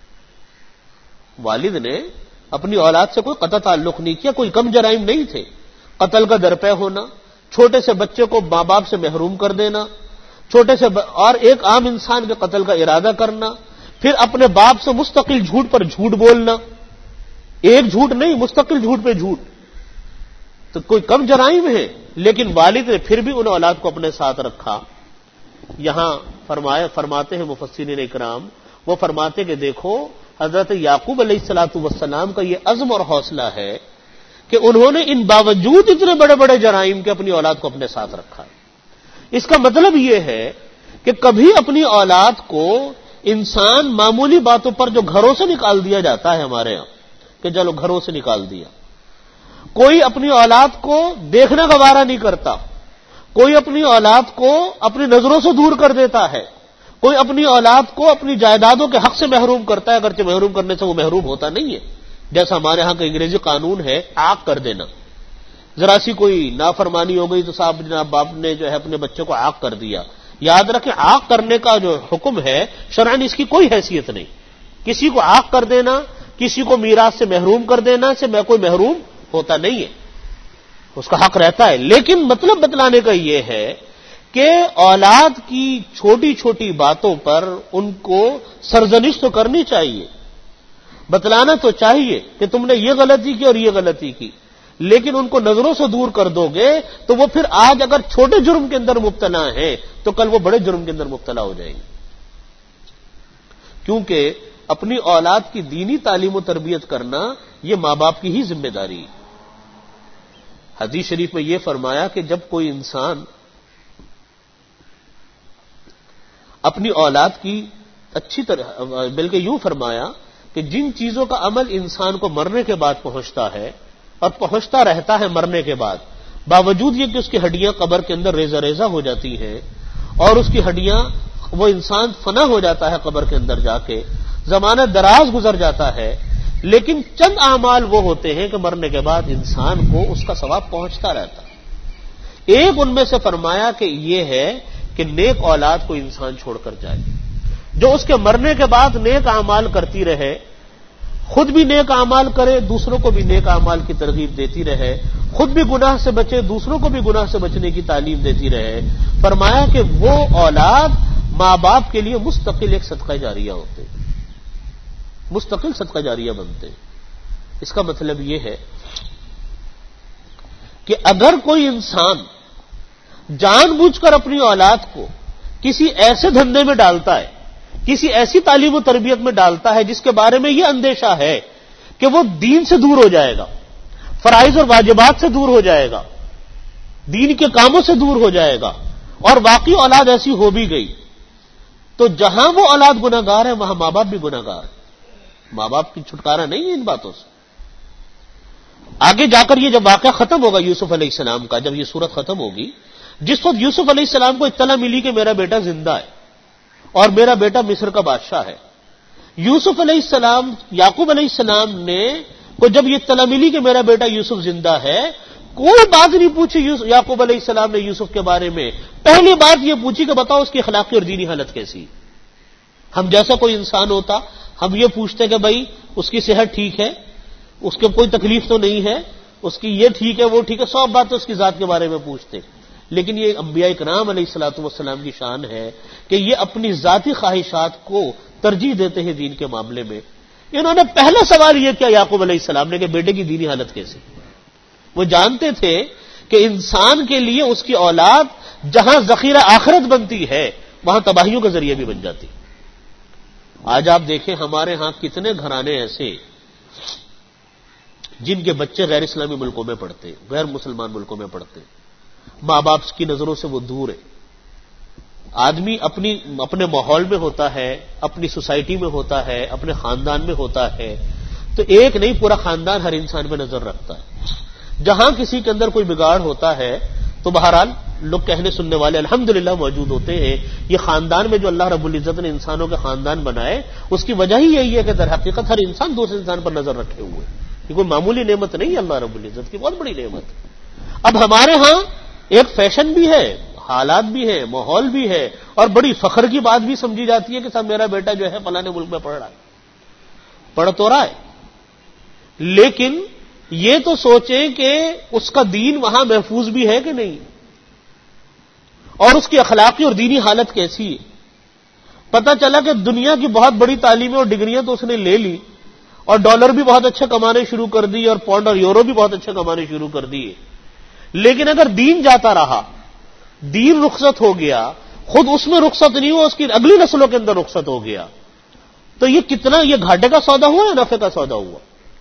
والد نے اپنی اولاد سے کوئی قطع تعلق نہیں کیا. کوئی کم جرائم نہیں تھے. قتل کا درپے ہونا، چھوٹے سے بچے کو ماں باپ سے محروم کر دینا، چھوٹے سے ب... اور ایک عام انسان کے قتل کا ارادہ کرنا، پھر اپنے باپ سے مستقل جھوٹ پر جھوٹ بولنا، ایک جھوٹ نہیں مستقل جھوٹ پہ جھوٹ. تو کوئی کم جرائم ہے، لیکن والد نے پھر بھی ان اولاد کو اپنے ساتھ رکھا. یہاں فرمائے فرماتے ہیں مفسرین اکرام، وہ فرماتے کہ دیکھو حضرت یعقوب علیہ الصلوۃ والسلام کا یہ عزم اور حوصلہ ہے کہ انہوں نے ان باوجود اتنے بڑے بڑے جرائم کے اپنی اولاد کو اپنے ساتھ رکھا. اس کا مطلب یہ ہے کہ کبھی اپنی اولاد کو انسان معمولی باتوں پر جو گھروں سے نکال دیا جاتا ہے ہمارے یہاں کہ چلو گھروں سے نکال دیا، کوئی اپنی اولاد کو دیکھنے کا وارہ نہیں کرتا، کوئی اپنی اولاد کو اپنی نظروں سے دور کر دیتا ہے، کوئی اپنی اولاد کو اپنی جائیدادوں کے حق سے محروم کرتا ہے، اگرچہ محروم کرنے سے وہ محروم ہوتا نہیں ہے. جیسا ہمارے ہاں کا انگریزی قانون ہے آگ کر دینا. ذرا سی کوئی نافرمانی ہو گئی تو صاحب جناب باپ نے جو ہے اپنے بچے کو آگ کر دیا. یاد رکھیں آگ کرنے کا جو حکم ہے شرعاً اس کی کوئی حیثیت نہیں. کسی کو آگ کر دینا، کسی کو میراث سے محروم کر دینا سے میں کوئی محروم ہوتا نہیں ہے، اس کا حق رہتا ہے. لیکن مطلب بتلانے کا یہ ہے کہ اولاد کی چھوٹی چھوٹی باتوں پر ان کو سرزنش تو کرنی چاہیے، بتلانا تو چاہیے کہ تم نے یہ غلطی کی اور یہ غلطی کی، لیکن ان کو نظروں سے دور کر دو گے تو وہ پھر آج اگر چھوٹے جرم کے اندر مبتلا ہیں تو کل وہ بڑے جرم کے اندر مبتلا ہو جائیں گے. کیونکہ اپنی اولاد کی دینی تعلیم و تربیت کرنا یہ ماں باپ کی ہی ذمہ داری ہے. حدیث شریف میں یہ فرمایا کہ جب کوئی انسان اپنی اولاد کی اچھی طرح، بلکہ یوں فرمایا کہ جن چیزوں کا عمل انسان کو مرنے کے بعد پہنچتا ہے اور پہنچتا رہتا ہے مرنے کے بعد، باوجود یہ کہ اس کی ہڈیاں قبر کے اندر ریزہ ریزہ ہو جاتی ہیں اور اس کی ہڈیاں وہ انسان فنا ہو جاتا ہے قبر کے اندر جا کے، زمانہ دراز گزر جاتا ہے، لیکن چند اعمال وہ ہوتے ہیں کہ مرنے کے بعد انسان کو اس کا ثواب پہنچتا رہتا ہے. ایک ان میں سے فرمایا کہ یہ ہے کہ نیک اولاد کو انسان چھوڑ کر جائے جو اس کے مرنے کے بعد نیک اعمال کرتی رہے، خود بھی نیک اعمال کرے، دوسروں کو بھی نیک اعمال کی ترغیب دیتی رہے، خود بھی گناہ سے بچے، دوسروں کو بھی گناہ سے بچنے کی تعلیم دیتی رہے. فرمایا کہ وہ اولاد ماں باپ کے لیے مستقل ایک صدقہ جاریہ ہوتے، مستقل صدقہ جاریہ بنتے. اس کا مطلب یہ ہے کہ اگر کوئی انسان جان بوجھ کر اپنی اولاد کو کسی ایسے دھندے میں ڈالتا ہے، کسی ایسی تعلیم و تربیت میں ڈالتا ہے جس کے بارے میں یہ اندیشہ ہے کہ وہ دین سے دور ہو جائے گا، فرائض اور واجبات سے دور ہو جائے گا، دین کے کاموں سے دور ہو جائے گا، اور واقعی اولاد ایسی ہو بھی گئی، تو جہاں وہ اولاد گناہگار ہے وہاں ماں باپ بھی گناہگار ہے. ماں باپ کی چھٹکارا نہیں ہے ان باتوں سے. آگے جا کر یہ جب واقعہ ختم ہوگا یوسف علیہ السلام کا، جب یہ صورت ختم ہوگی، جس وقت یوسف علیہ السلام کو اطلاع ملی کہ میرا بیٹا زندہ ہے اور میرا بیٹا مصر کا بادشاہ ہے، یوسف علیہ السلام یعقوب علیہ السلام نے کو جب یہ اطلاع ملی کہ میرا بیٹا یوسف زندہ ہے، کوئی بات نہیں پوچھی یعقوب علیہ السلام نے یوسف کے بارے میں. پہلی بات یہ پوچھی کہ بتاؤ اس کی اخلاقی اور دینی حالت کیسی. ہم جیسا کوئی انسان ہوتا ہم یہ پوچھتے کہ بھائی اس کی صحت ٹھیک ہے، اس کو کوئی تکلیف تو نہیں ہے، اس کی یہ ٹھیک ہے وہ ٹھیک ہے، سب باتیں اس کی ذات کے بارے میں پوچھتے. لیکن یہ انبیاء کرام علیہ الصلوۃ والسلام کی شان ہے کہ یہ اپنی ذاتی خواہشات کو ترجیح دیتے ہیں دین کے معاملے میں. انہوں نے پہلا سوال یہ کیا یعقوب علیہ السلام نے کہ بیٹے کی دینی حالت کیسی. وہ جانتے تھے کہ انسان کے لیے اس کی اولاد جہاں ذخیرہ آخرت بنتی ہے وہاں تباہیوں کا ذریعہ بھی بن جاتی. آج آپ دیکھیں ہمارے ہاں کتنے گھرانے ایسے جن کے بچے غیر اسلامی ملکوں میں پڑھتے، غیر مسلمان ملکوں میں پڑھتے، ماں باپ کی نظروں سے وہ دور ہے. آدمی اپنی اپنے ماحول میں ہوتا ہے، اپنی سوسائٹی میں ہوتا ہے، اپنے خاندان میں ہوتا ہے، تو ایک نہیں، پورا خاندان ہر انسان پہ نظر رکھتا ہے. جہاں کسی کے اندر کوئی بگاڑ ہوتا ہے تو بہرحال لوگ کہنے سننے والے الحمدللہ موجود ہوتے ہیں. یہ خاندان میں جو اللہ رب العزت نے انسانوں کے خاندان بنائے، اس کی وجہ ہی یہی ہے کہ در حقیقت ہر انسان دوسرے انسان پر نظر رکھے ہوئے. یہ کوئی معمولی نعمت نہیں ہے، اللہ رب العزت کی بہت بڑی نعمت. اب ہمارے ہاں ایک فیشن بھی ہے، حالات بھی ہیں، ماحول بھی ہے، اور بڑی فخر کی بات بھی سمجھی جاتی ہے کہ صاحب میرا بیٹا جو ہے فلاں ملک میں پڑھ رہا ہے، پڑھ تو رہا ہے، لیکن یہ تو سوچیں کہ اس کا دین وہاں محفوظ بھی ہے کہ نہیں، اور اس کی اخلاقی اور دینی حالت کیسی ہے. پتہ چلا کہ دنیا کی بہت بڑی تعلیمیں اور ڈگریاں تو اس نے لے لی، اور ڈالر بھی بہت اچھے کمانے شروع کر دی، اور پاؤنڈ اور یورو بھی بہت اچھے کمانے شروع کر دیے، لیکن اگر دین جاتا رہا، دین رخصت ہو گیا، خود اس میں رخصت نہیں ہوا، اس کی اگلی نسلوں کے اندر رخصت ہو گیا، تو یہ کتنا، یہ گھاٹے کا سودا ہوا یا نفع کا سودا ہوا؟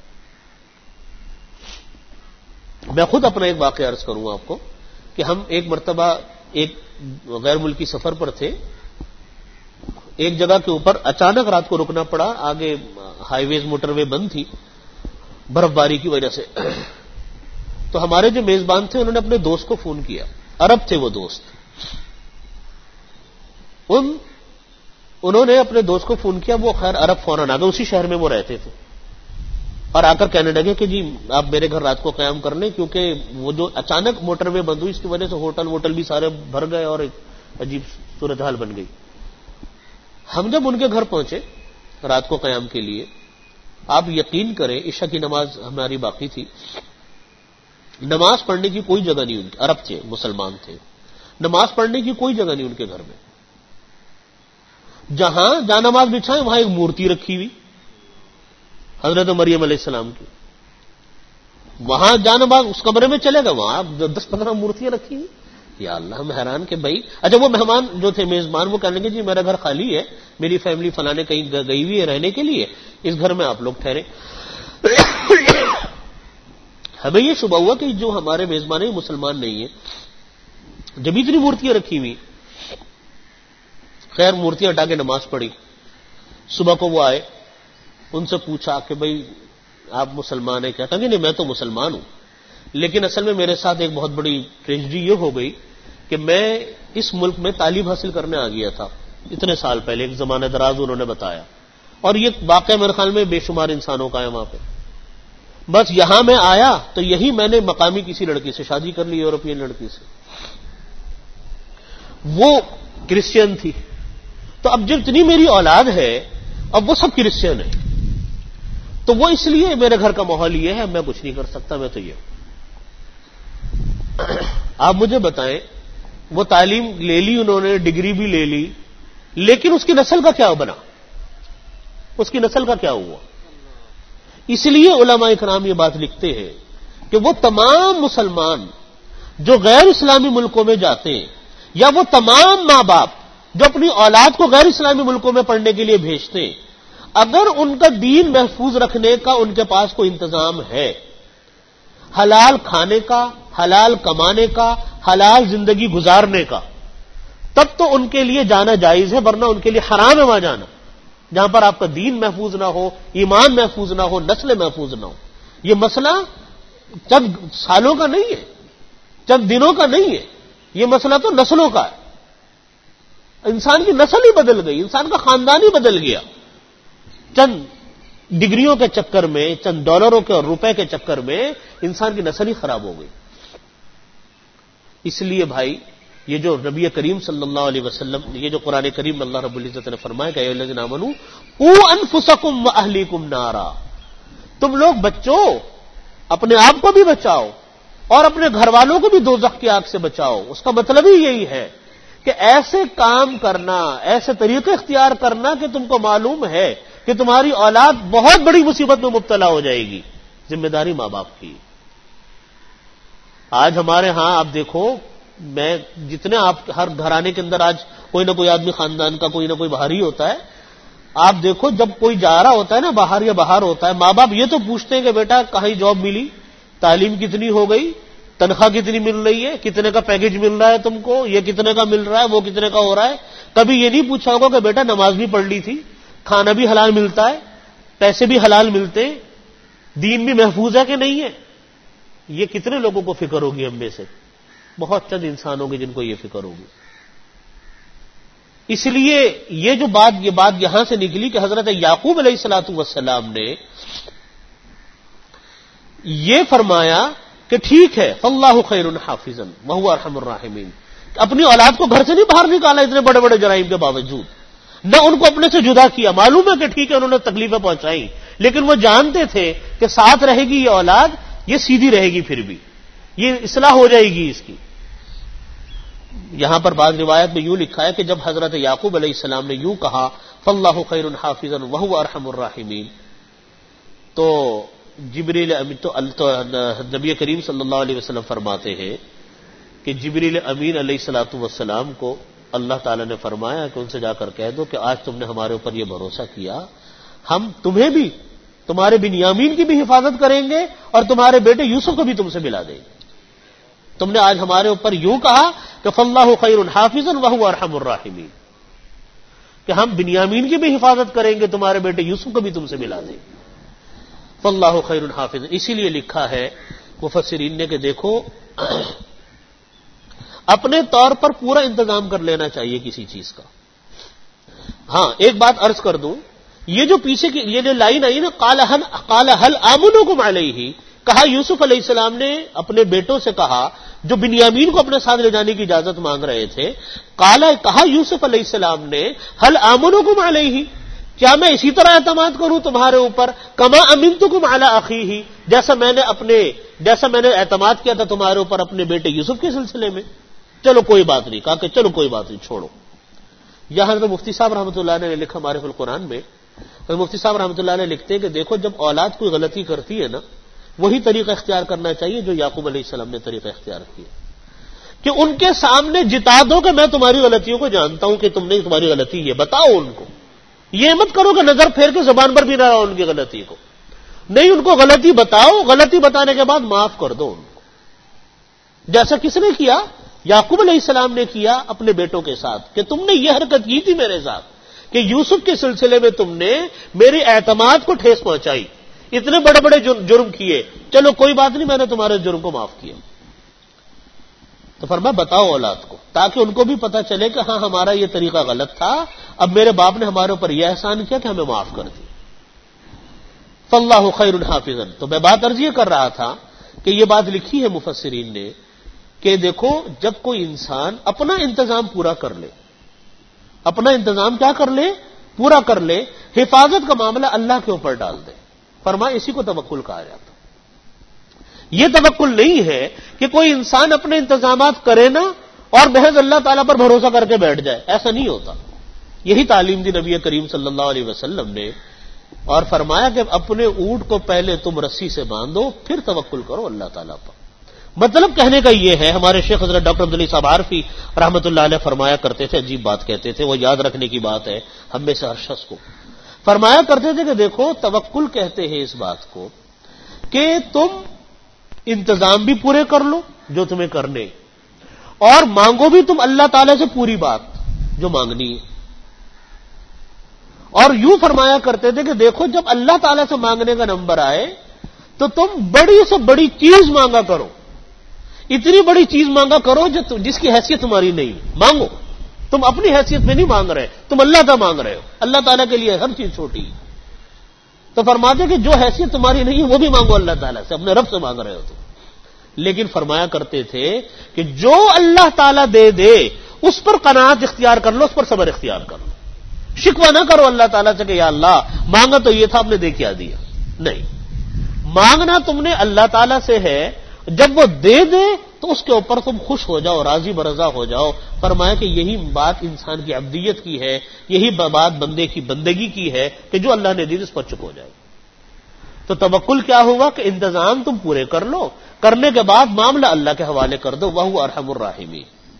میں خود اپنا ایک واقعہ عرض کروں آپ کو کہ ہم ایک مرتبہ ایک غیر ملکی سفر پر تھے. ایک جگہ کے اوپر اچانک رات کو رکنا پڑا، آگے ہائی ویز موٹر وے بند تھی برف باری کی وجہ سے. تو ہمارے جو میزبان تھے انہوں نے اپنے دوست کو فون کیا، عرب تھے وہ دوست. ان انہوں نے اپنے دوست کو فون کیا، وہ خیر عرب فوراً آ گئے، اسی شہر میں وہ رہتے تھے، اور آ کر کہنے لگے کہ جی آپ میرے گھر رات کو قیام کر لیں، کیونکہ وہ جو اچانک موٹر وے بند ہوئی اس کی وجہ سے ہوٹل ووٹل بھی سارے بھر گئے اور ایک عجیب صورتحال بن گئی. ہم جب ان کے گھر پہنچے رات کو قیام کے لیے، آپ یقین کریں عشاء کی نماز ہماری باقی تھی، نماز پڑھنے کی کوئی جگہ نہیں ان کے، عرب تھے، مسلمان تھے، نماز پڑھنے کی کوئی جگہ نہیں ان کے گھر میں. جہاں جہاں نماز بچھائیں وہاں ایک مورتی رکھی ہوئی حضرت مریم علیہ السلام کی. وہاں جہاں نماز اس کمرے میں چلے گا وہاں دس پندرہ مورتیاں رکھی ہوئی. یا اللہ، ہم حیران کہ بھائی. اچھا وہ مہمان جو تھے میزبان وہ کہنے لگے جی میرا گھر خالی ہے، میری فیملی فلانے کہیں گئی ہوئی ہے رہنے کے لیے، اس گھر میں آپ لوگ ٹھہرے. ہمیں یہ شبہ ہوا کہ جو ہمارے میزبان ہیں مسلمان نہیں ہیں، جب اتنی مورتیاں رکھی ہوئی. خیر مورتیاں ہٹا کے نماز پڑھی. صبح کو وہ آئے، ان سے پوچھا کہ بھئی آپ مسلمان ہیں کیا؟ کہا نہیں میں تو مسلمان ہوں، لیکن اصل میں میرے ساتھ ایک بہت بڑی ٹریجڈی یہ ہو گئی کہ میں اس ملک میں تعلیم حاصل کرنے آ گیا تھا اتنے سال پہلے، ایک زمانہ دراز انہوں نے بتایا، اور یہ واقعہ میرے خیال میں بے شمار انسانوں کا ہے وہاں پہ. بس یہاں میں آیا تو یہی میں نے مقامی کسی لڑکی سے شادی کر لی، یورپین لڑکی سے. وہ کرسچین تھی، تو اب جب اتنی میری اولاد ہے اب وہ سب کرسچین ہیں، تو وہ اس لیے میرے گھر کا ماحول یہ ہے، میں کچھ نہیں کر سکتا، میں تو یہ. آپ مجھے بتائیں، وہ تعلیم لے لی انہوں نے، ڈگری بھی لے لی، لیکن اس کی نسل کا کیا بنا؟ اس کی نسل کا کیا ہوا؟ اس لیے علماء اکرام یہ بات لکھتے ہیں کہ وہ تمام مسلمان جو غیر اسلامی ملکوں میں جاتے ہیں، یا وہ تمام ماں باپ جو اپنی اولاد کو غیر اسلامی ملکوں میں پڑھنے کے لیے بھیجتے ہیں، اگر ان کا دین محفوظ رکھنے کا ان کے پاس کوئی انتظام ہے، حلال کھانے کا، حلال کمانے کا، حلال زندگی گزارنے کا، تب تو ان کے لیے جانا جائز ہے، ورنہ ان کے لیے حرام ہے وہاں جانا جہاں پر آپ کا دین محفوظ نہ ہو، ایمان محفوظ نہ ہو، نسل محفوظ نہ ہو. یہ مسئلہ چند سالوں کا نہیں ہے، چند دنوں کا نہیں ہے، یہ مسئلہ تو نسلوں کا ہے. انسان کی نسل ہی بدل گئی، انسان کا خاندان ہی بدل گیا چند ڈگریوں کے چکر میں، چند ڈالروں کے اور روپے کے چکر میں انسان کی نسل ہی خراب ہو گئی. اس لیے بھائی یہ جو نبی کریم صلی اللہ علیہ وسلم، یہ جو قرآن کریم اللہ رب العزت نے فرمایا کہ اے الذین آمنوا قوا انفسکم واہلیکم نارا، تم لوگ بچو، اپنے آپ کو بھی بچاؤ اور اپنے گھر والوں کو بھی دوزخ کی آگ سے بچاؤ. اس کا مطلب ہی یہی ہے کہ ایسے کام کرنا، ایسے طریقے اختیار کرنا کہ تم کو معلوم ہے کہ تمہاری اولاد بہت بڑی مصیبت میں مبتلا ہو جائے گی. ذمہ داری ماں باپ کی. آج ہمارے ہاں آپ دیکھو، میں جتنے آپ ہر گھرانے کے اندر آج کوئی نہ کوئی آدمی خاندان کا کوئی نہ کوئی باہری ہوتا ہے. آپ دیکھو جب کوئی جا رہا ہوتا ہے نا باہر یا باہر ہوتا ہے، ماں باپ یہ تو پوچھتے ہیں کہ بیٹا کہیں جاب ملی، تعلیم کتنی ہو گئی، تنخواہ کتنی مل رہی ہے، کتنے کا پیکج مل رہا ہے تم کو، یہ کتنے کا مل رہا ہے، وہ کتنے کا ہو رہا ہے. کبھی یہ نہیں پوچھا ہوگا کہ بیٹا نماز بھی پڑھ لی تھی، کھانا بھی حلال ملتا ہے، پیسے بھی حلال ملتے ہیں، دین بھی محفوظ ہے کہ نہیں ہے؟ یہ کتنے لوگوں کو فکر ہوگی ہم میں سے؟ بہت چند انسان ہوں گے جن کو یہ فکر ہوگی. اس لیے یہ جو بات یہ بات یہاں سے نکلی کہ حضرت یعقوب علیہ الصلوۃ والسلام نے یہ فرمایا کہ ٹھیک ہے فاللہ خیر حافظا وہو ارحم الراحمین، اپنی اولاد کو گھر سے نہیں باہر نکالا اتنے بڑے بڑے جرائم کے باوجود، نہ ان کو اپنے سے جدا کیا. معلوم ہے کہ ٹھیک ہے انہوں نے تکلیفیں پہنچائی، لیکن وہ جانتے تھے کہ ساتھ رہے گی یہ اولاد، یہ سیدھی رہے گی، پھر بھی یہ اصلاح ہو جائے گی اس کی. یہاں پر بعض روایت میں یوں لکھا ہے کہ جب حضرت یعقوب علیہ السلام نے یوں کہا فاللہ خیر حافظا وہو ارحم الراحمین، تو جبریل امین تو نبی کریم صلی اللہ علیہ وسلم فرماتے ہیں کہ جبریل امین علیہ الصلوۃ والسلام کو اللہ تعالی نے فرمایا کہ ان سے جا کر کہہ دو کہ آج تم نے ہمارے اوپر یہ بھروسہ کیا، ہم تمہیں بھی، تمہارے بنیامین کی بھی حفاظت کریں گے اور تمہارے بیٹے یوسف کو بھی تم سے ملا دیں گے. تم نے آج ہمارے اوپر یوں کہا کہ فاللہ خیر حافظا وہو ارحم الراحمین، کہ ہم بنیامین کی بھی حفاظت کریں گے، تمہارے بیٹے یوسف کو بھی تم سے ملا دیں گے. فاللہ خیر حافظا، اسی لیے لکھا ہے مفسرین نے کہ دیکھو اپنے طور پر پورا انتظام کر لینا چاہیے کسی چیز کا. ہاں ایک بات عرض کر دوں، یہ جو پیچھے کی یہ جو لائن آئی نا قال هل قال هل آمنكم علیہ، کہا یوسف علیہ السلام نے اپنے بیٹوں سے کہا جو بنیامین کو اپنے ساتھ لے جانے کی اجازت مانگ رہے تھے، قال کہا یوسف علیہ السلام نے هل آمنكم علیہ، کیا میں اسی طرح اعتماد کروں تمہارے اوپر، کما امنتکم علی اخیہ، جیسا میں نے اپنے جیسا میں نے اعتماد کیا تھا تمہارے اوپر اپنے بیٹے یوسف کے سلسلے میں. چلو کوئی بات نہیں، کہا کہ چلو کوئی بات نہیں چھوڑو. یہاں تو مفتی صاحب رحمۃ اللہ علیہ نے لکھا معرف القرآن میں، مفتی صاحب رحمۃ اللہ علیہ لکھتے ہیں کہ دیکھو جب اولاد کوئی غلطی کرتی ہے نا، وہی طریقہ اختیار کرنا چاہیے جو یعقوب علیہ السلام نے طریقہ اختیار کیا، کہ ان کے سامنے جتا دو کہ میں تمہاری غلطیوں کو جانتا ہوں کہ تم نے تمہاری غلطی یہ بتاؤ ان کو. یہ مت کرو کہ نظر پھیر کے زبان پر بھی نہ رہو ان کی غلطی کو، نہیں، ان کو غلطی بتاؤ، غلطی بتانے کے بعد معاف کر دو ان کو، جیسا کس نے کیا، یعقوب علیہ السلام نے کیا اپنے بیٹوں کے ساتھ، کہ تم نے یہ حرکت کی تھی میرے ساتھ کہ یوسف کے سلسلے میں تم نے میرے اعتماد کو ٹھیس پہنچائی، اتنے بڑے بڑے جرم کیے، چلو کوئی بات نہیں میں نے تمہارے جرم کو معاف کیا. تو فرمایا بتاؤ اولاد کو، تاکہ ان کو بھی پتہ چلے کہ ہاں ہمارا یہ طریقہ غلط تھا، اب میرے باپ نے ہمارے اوپر یہ احسان کیا کہ ہمیں معاف کر دیا. فاللہ خیر حافظا. تو میں بات عرض یہ کر رہا تھا کہ یہ بات لکھی ہے مفسرین نے کہ دیکھو جب کوئی انسان اپنا انتظام پورا کر لے، اپنا انتظام کیا کر لے، پورا کر لے، حفاظت کا معاملہ اللہ کے اوپر ڈال دے، فرمایا اسی کو توکل کہا جاتا. یہ توکل نہیں ہے کہ کوئی انسان اپنے انتظامات کرے نا اور محض اللہ تعالیٰ پر بھروسہ کر کے بیٹھ جائے، ایسا نہیں ہوتا. یہی تعلیم دی نبی کریم صلی اللہ علیہ وسلم نے، اور فرمایا کہ اپنے اونٹ کو پہلے تم رسی سے باندھو پھر توکل کرو اللہ تعالیٰ پر. مطلب کہنے کا یہ ہے، ہمارے شیخ حضرت ڈاکٹر عبدالعلی صاحب عارفی رحمۃ اللہ علیہ فرمایا کرتے تھے، عجیب بات کہتے تھے، وہ یاد رکھنے کی بات ہے ہم میں سے ہر شخص کو. فرمایا کرتے تھے کہ دیکھو توکل کہتے ہیں اس بات کو کہ تم انتظام بھی پورے کر لو جو تمہیں کرنے، اور مانگو بھی تم اللہ تعالیٰ سے پوری بات جو مانگنی ہے. اور یوں فرمایا کرتے تھے کہ دیکھو جب اللہ تعالیٰ سے مانگنے کا نمبر آئے تو تم بڑی سے بڑی چیز مانگا کرو، اتنی بڑی چیز مانگا کرو جو جس کی حیثیت تمہاری نہیں، مانگو. تم اپنی حیثیت میں نہیں مانگ رہے، تم اللہ کا مانگ رہے ہو، اللہ تعالیٰ کے لیے ہر چیز چھوٹی. تو فرماتے کہ جو حیثیت تمہاری نہیں ہے وہ بھی مانگو اللہ تعالیٰ سے، اپنے رب سے مانگ رہے ہو تم. لیکن فرمایا کرتے تھے کہ جو اللہ تعالیٰ دے دے اس پر قناعت اختیار کر لو، اس پر صبر اختیار کر لو، شکوہ نہ کرو اللہ تعالیٰ سے کہ یا اللہ مانگا تو یہ تھا آپ نے دے کیا دیا. نہیں، مانگنا تم نے اللہ تعالیٰ سے ہے، جب وہ دے دے تو اس کے اوپر تم خوش ہو جاؤ، راضی برضا ہو جاؤ. فرمایا کہ یہی بات انسان کی عبدیت کی ہے، یہی بات بندے کی بندگی کی ہے کہ جو اللہ نے دی اس پر چپ ہو جائے. تو توکل کیا ہوا کہ انتظام تم پورے کر لو، کرنے کے بعد معاملہ اللہ کے حوالے کر دو، وہو ارحم الراحمین.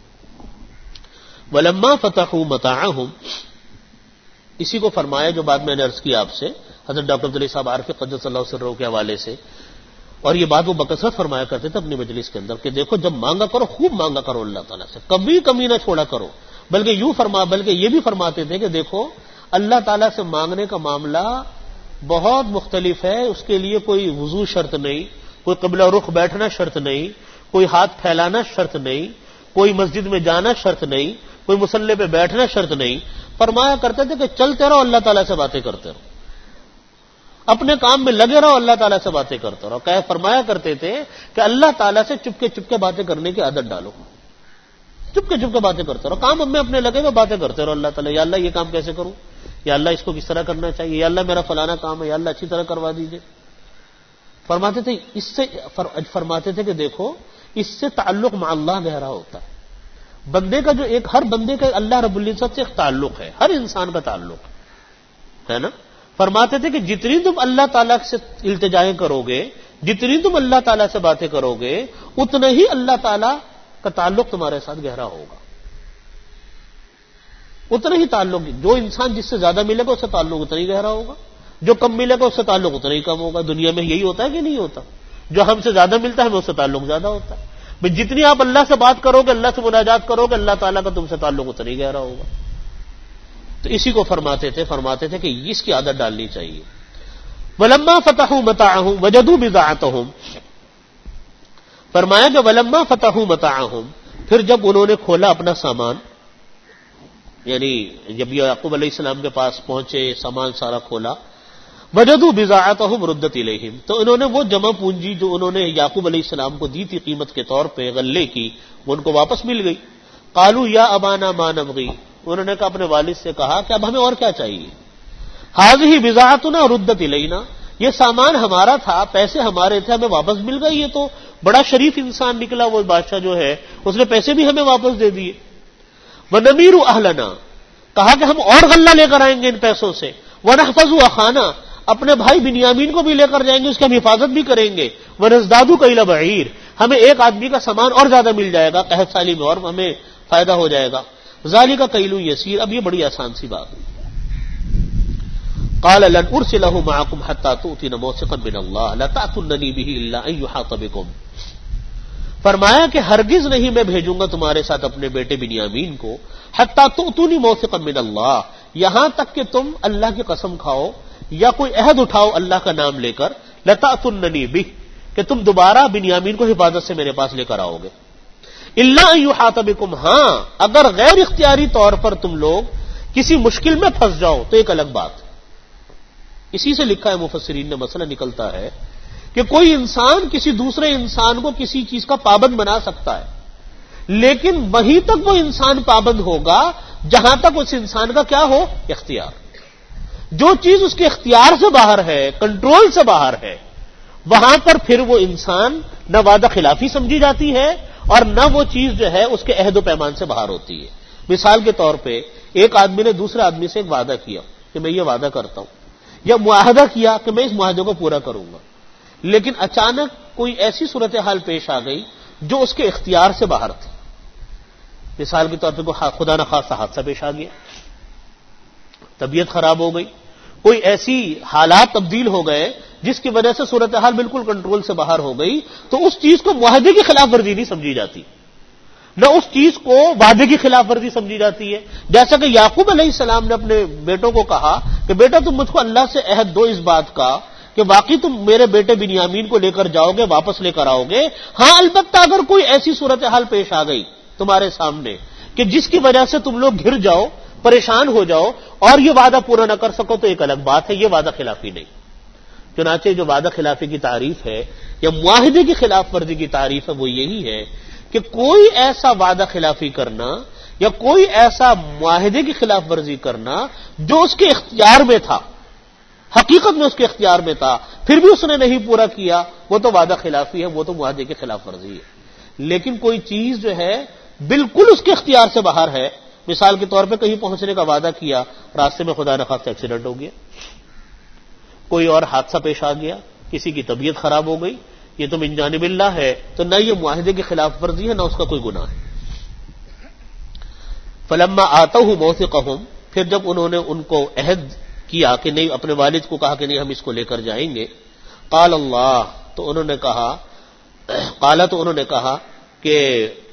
ولما فتحوا متاعهم، اسی کو فرمایا جو بات میں نے عرض کی آپ سے حضرت ڈاکٹر عبدالعلی صاحب عارفی قدس اللہ سرہ کے حوالے سے، اور یہ بات وہ بکثرت فرمایا کرتے تھے اپنی مجلس کے اندر کہ دیکھو جب مانگا کرو خوب مانگا کرو اللہ تعالیٰ سے، کبھی کمی نہ چھوڑا کرو. بلکہ یوں فرما بلکہ یہ بھی فرماتے تھے کہ دیکھو اللہ تعالیٰ سے مانگنے کا معاملہ بہت مختلف ہے. اس کے لیے کوئی وضو شرط نہیں، کوئی قبلہ رخ بیٹھنا شرط نہیں، کوئی ہاتھ پھیلانا شرط نہیں، کوئی مسجد میں جانا شرط نہیں، کوئی مصلی پہ بیٹھنا شرط نہیں. فرمایا کرتے تھے کہ چلتے رہو، اللہ تعالیٰ سے باتیں کرتے رہو، اپنے کام میں لگے رہو، اللہ تعالیٰ سے باتیں کرتے رہو. کہ فرمایا کرتے تھے کہ اللہ تعالیٰ سے چپکے چپکے باتیں کرنے کی عادت ڈالو، چپکے چپکے باتیں کرتے رہو، کام میں اپنے لگے ہوئے باتیں کرتے رہو اللہ تعالیٰ. یا اللہ یہ کام کیسے کروں، یا اللہ اس کو کس طرح کرنا چاہیے، یا اللہ میرا فلانا کام ہے، یا اللہ اچھی طرح کروا دیجیے. فرماتے تھے اس سے فرماتے تھے کہ دیکھو اس سے تعلق مع اللہ گہرا ہوتا ہے. بندے کا جو ایک ہر بندے کا اللہ رب العزت سے ایک تعلق ہے، ہر انسان کا تعلق ہے نا. فرماتے تھے کہ جتنی تم اللہ تعالیٰ سے التجائیں کرو گے، جتنی تم اللہ تعالیٰ سے باتیں کرو گے، اتنا ہی اللہ تعالیٰ کا تعلق تمہارے ساتھ گہرا ہوگا. اتنا ہی تعلق، جو انسان جس سے زیادہ ملے گا اس سے تعلق اتنا ہی گہرا ہوگا، جو کم ملے گا اس سے تعلق اتنا ہی کم ہوگا. دنیا میں یہی ہوتا ہے کہ نہیں ہوتا؟ جو ہم سے زیادہ ملتا ہے ہمیں اس سے تعلق زیادہ ہوتا ہے. بھئی جتنی آپ اللہ سے بات کرو گے، اللہ سے مناجات کرو گے، اللہ تعالیٰ کا تم سے تعلق اتنا ہی گہرا ہوگا. تو اسی کو فرماتے تھے فرماتے تھے کہ اس کی عادت ڈالنی چاہیے. وَلَمَّا فَتَحُوا مَتَاعَهُمْ وَجَدُوا بِضَاعَتَهُمْ، فرمایا کہ وَلَمَّا فَتَحُوا مَتَاعَهُمْ، پھر جب انہوں نے کھولا اپنا سامان، یعنی جب یعقوب علیہ السلام کے پاس پہنچے، سامان سارا کھولا، وَجَدُوا بِضَاعَتَهُمْ رُدَّتْ إِلَيْهِمْ، تو انہوں نے وہ جمع پونجی جو انہوں نے یعقوب علیہ السلام کو دی تھی قیمت کے طور پہ غلے کی، وہ ان کو واپس مل گئی. قالوا یا ابانا ما نبغی، انہوں نے کہا اپنے والد سے کہا کہ اب ہمیں اور کیا چاہیے. هذه بضاعتنا ردت الینا، یہ سامان ہمارا تھا، پیسے ہمارے تھے، ہمیں واپس مل گئے. یہ تو بڑا شریف انسان نکلا وہ بادشاہ جو ہے، اس نے پیسے بھی ہمیں واپس دے دیے. ونمیر اہلنا، کہا کہ ہم اور غلہ لے کر آئیں گے ان پیسوں سے. ونحفظ اخانا، اپنے بھائی بنیامین کو بھی لے کر جائیں گے، اس کی ہم حفاظت بھی کریں گے. ونزداد کیل بعیر، ہمیں ایک آدمی کا سامان اور زیادہ مل جائے گا قحط سالی میں، اور ہمیں فائدہ ہو جائے گا. ذالک کیل یسیر، اب یہ بڑی آسان سی بات ہے. قال لن ارسلہ معکم حتی تؤتون موثقا من اللہ لا تأتوننی بہ الا ان یحاط بکم، فرمایا کہ ہرگز نہیں میں بھیجوں گا تمہارے ساتھ اپنے بیٹے بنیامین کو، حتی تؤتونی موثقا من اللہ، یہاں تک کہ تم اللہ کی قسم کھاؤ یا کوئی عہد اٹھاؤ اللہ کا نام لے کر، لتأتوننی بہ، کہ تم دوبارہ بنیامین کو حفاظت سے میرے پاس لے کر آؤ گے. الا ان یحاط بکم، ہاں اگر غیر اختیاری طور پر تم لوگ کسی مشکل میں پھنس جاؤ تو ایک الگ بات. اسی سے لکھا ہے مفسرین نے، مسئلہ نکلتا ہے کہ کوئی انسان کسی دوسرے انسان کو کسی چیز کا پابند بنا سکتا ہے، لیکن وہیں تک وہ انسان پابند ہوگا جہاں تک اس انسان کا کیا ہو، اختیار. جو چیز اس کے اختیار سے باہر ہے، کنٹرول سے باہر ہے، وہاں پر پھر وہ انسان نہ وعدہ خلافی سمجھی جاتی ہے اور نہ وہ چیز جو ہے اس کے عہد و پیمان سے باہر ہوتی ہے. مثال کے طور پہ ایک آدمی نے دوسرے آدمی سے ایک وعدہ کیا کہ میں یہ وعدہ کرتا ہوں، یا معاہدہ کیا کہ میں اس معاہدے کو پورا کروں گا، لیکن اچانک کوئی ایسی صورتحال پیش آ گئی جو اس کے اختیار سے باہر تھی. مثال کے طور پہ کوئی خدا نخواستہ حادثہ پیش آ گیا، طبیعت خراب ہو گئی، کوئی ایسی حالات تبدیل ہو گئے جس کی وجہ سے صورتحال بالکل کنٹرول سے باہر ہو گئی، تو اس چیز کو معاہدے کی خلاف ورزی نہیں سمجھی جاتی، نہ اس چیز کو وعدے کی خلاف ورزی سمجھی جاتی ہے. جیسا کہ یعقوب علیہ السلام نے اپنے بیٹوں کو کہا کہ بیٹا تم مجھ کو اللہ سے عہد دو اس بات کا کہ واقعی تم میرے بیٹے بنیامین کو لے کر جاؤ گے، واپس لے کر آؤ گے. ہاں البتہ اگر کوئی ایسی صورتحال پیش آ گئی تمہارے سامنے کہ جس کی وجہ سے تم لوگ گھر جاؤ، پریشان ہو جاؤ اور یہ وعدہ پورا نہ کر سکو تو ایک الگ بات ہے، یہ وعدہ خلافی نہیں. چنانچہ جو وعدہ خلافی کی تعریف ہے یا معاہدے کی خلاف ورزی کی تعریف ہے وہ یہی ہے کہ کوئی ایسا وعدہ خلافی کرنا یا کوئی ایسا معاہدے کی خلاف ورزی کرنا جو اس کے اختیار میں تھا، حقیقت میں اس کے اختیار میں تھا، پھر بھی اس نے نہیں پورا کیا، وہ تو وعدہ خلافی ہے، وہ تو معاہدے کی خلاف ورزی ہے. لیکن کوئی چیز جو ہے بالکل اس کے اختیار سے باہر ہے، مثال کے طور پہ کہیں پہنچنے کا وعدہ کیا، راستے میں خدا نخواستہ ایکسیڈنٹ ہو گیا، کوئی اور حادثہ پیش آ گیا، کسی کی طبیعت خراب ہو گئی، یہ تو من جانب اللہ ہے، تو نہ یہ معاہدے کی خلاف ورزی ہے نہ اس کا کوئی گناہ ہے. فلما آتوہ موثقہم، پھر جب انہوں نے ان کو عہد کیا کہ نہیں، اپنے والد کو کہا کہ نہیں ہم اس کو لے کر جائیں گے، قال اللہ، تو انہوں نے کہا قال تو انہوں نے کہا کہ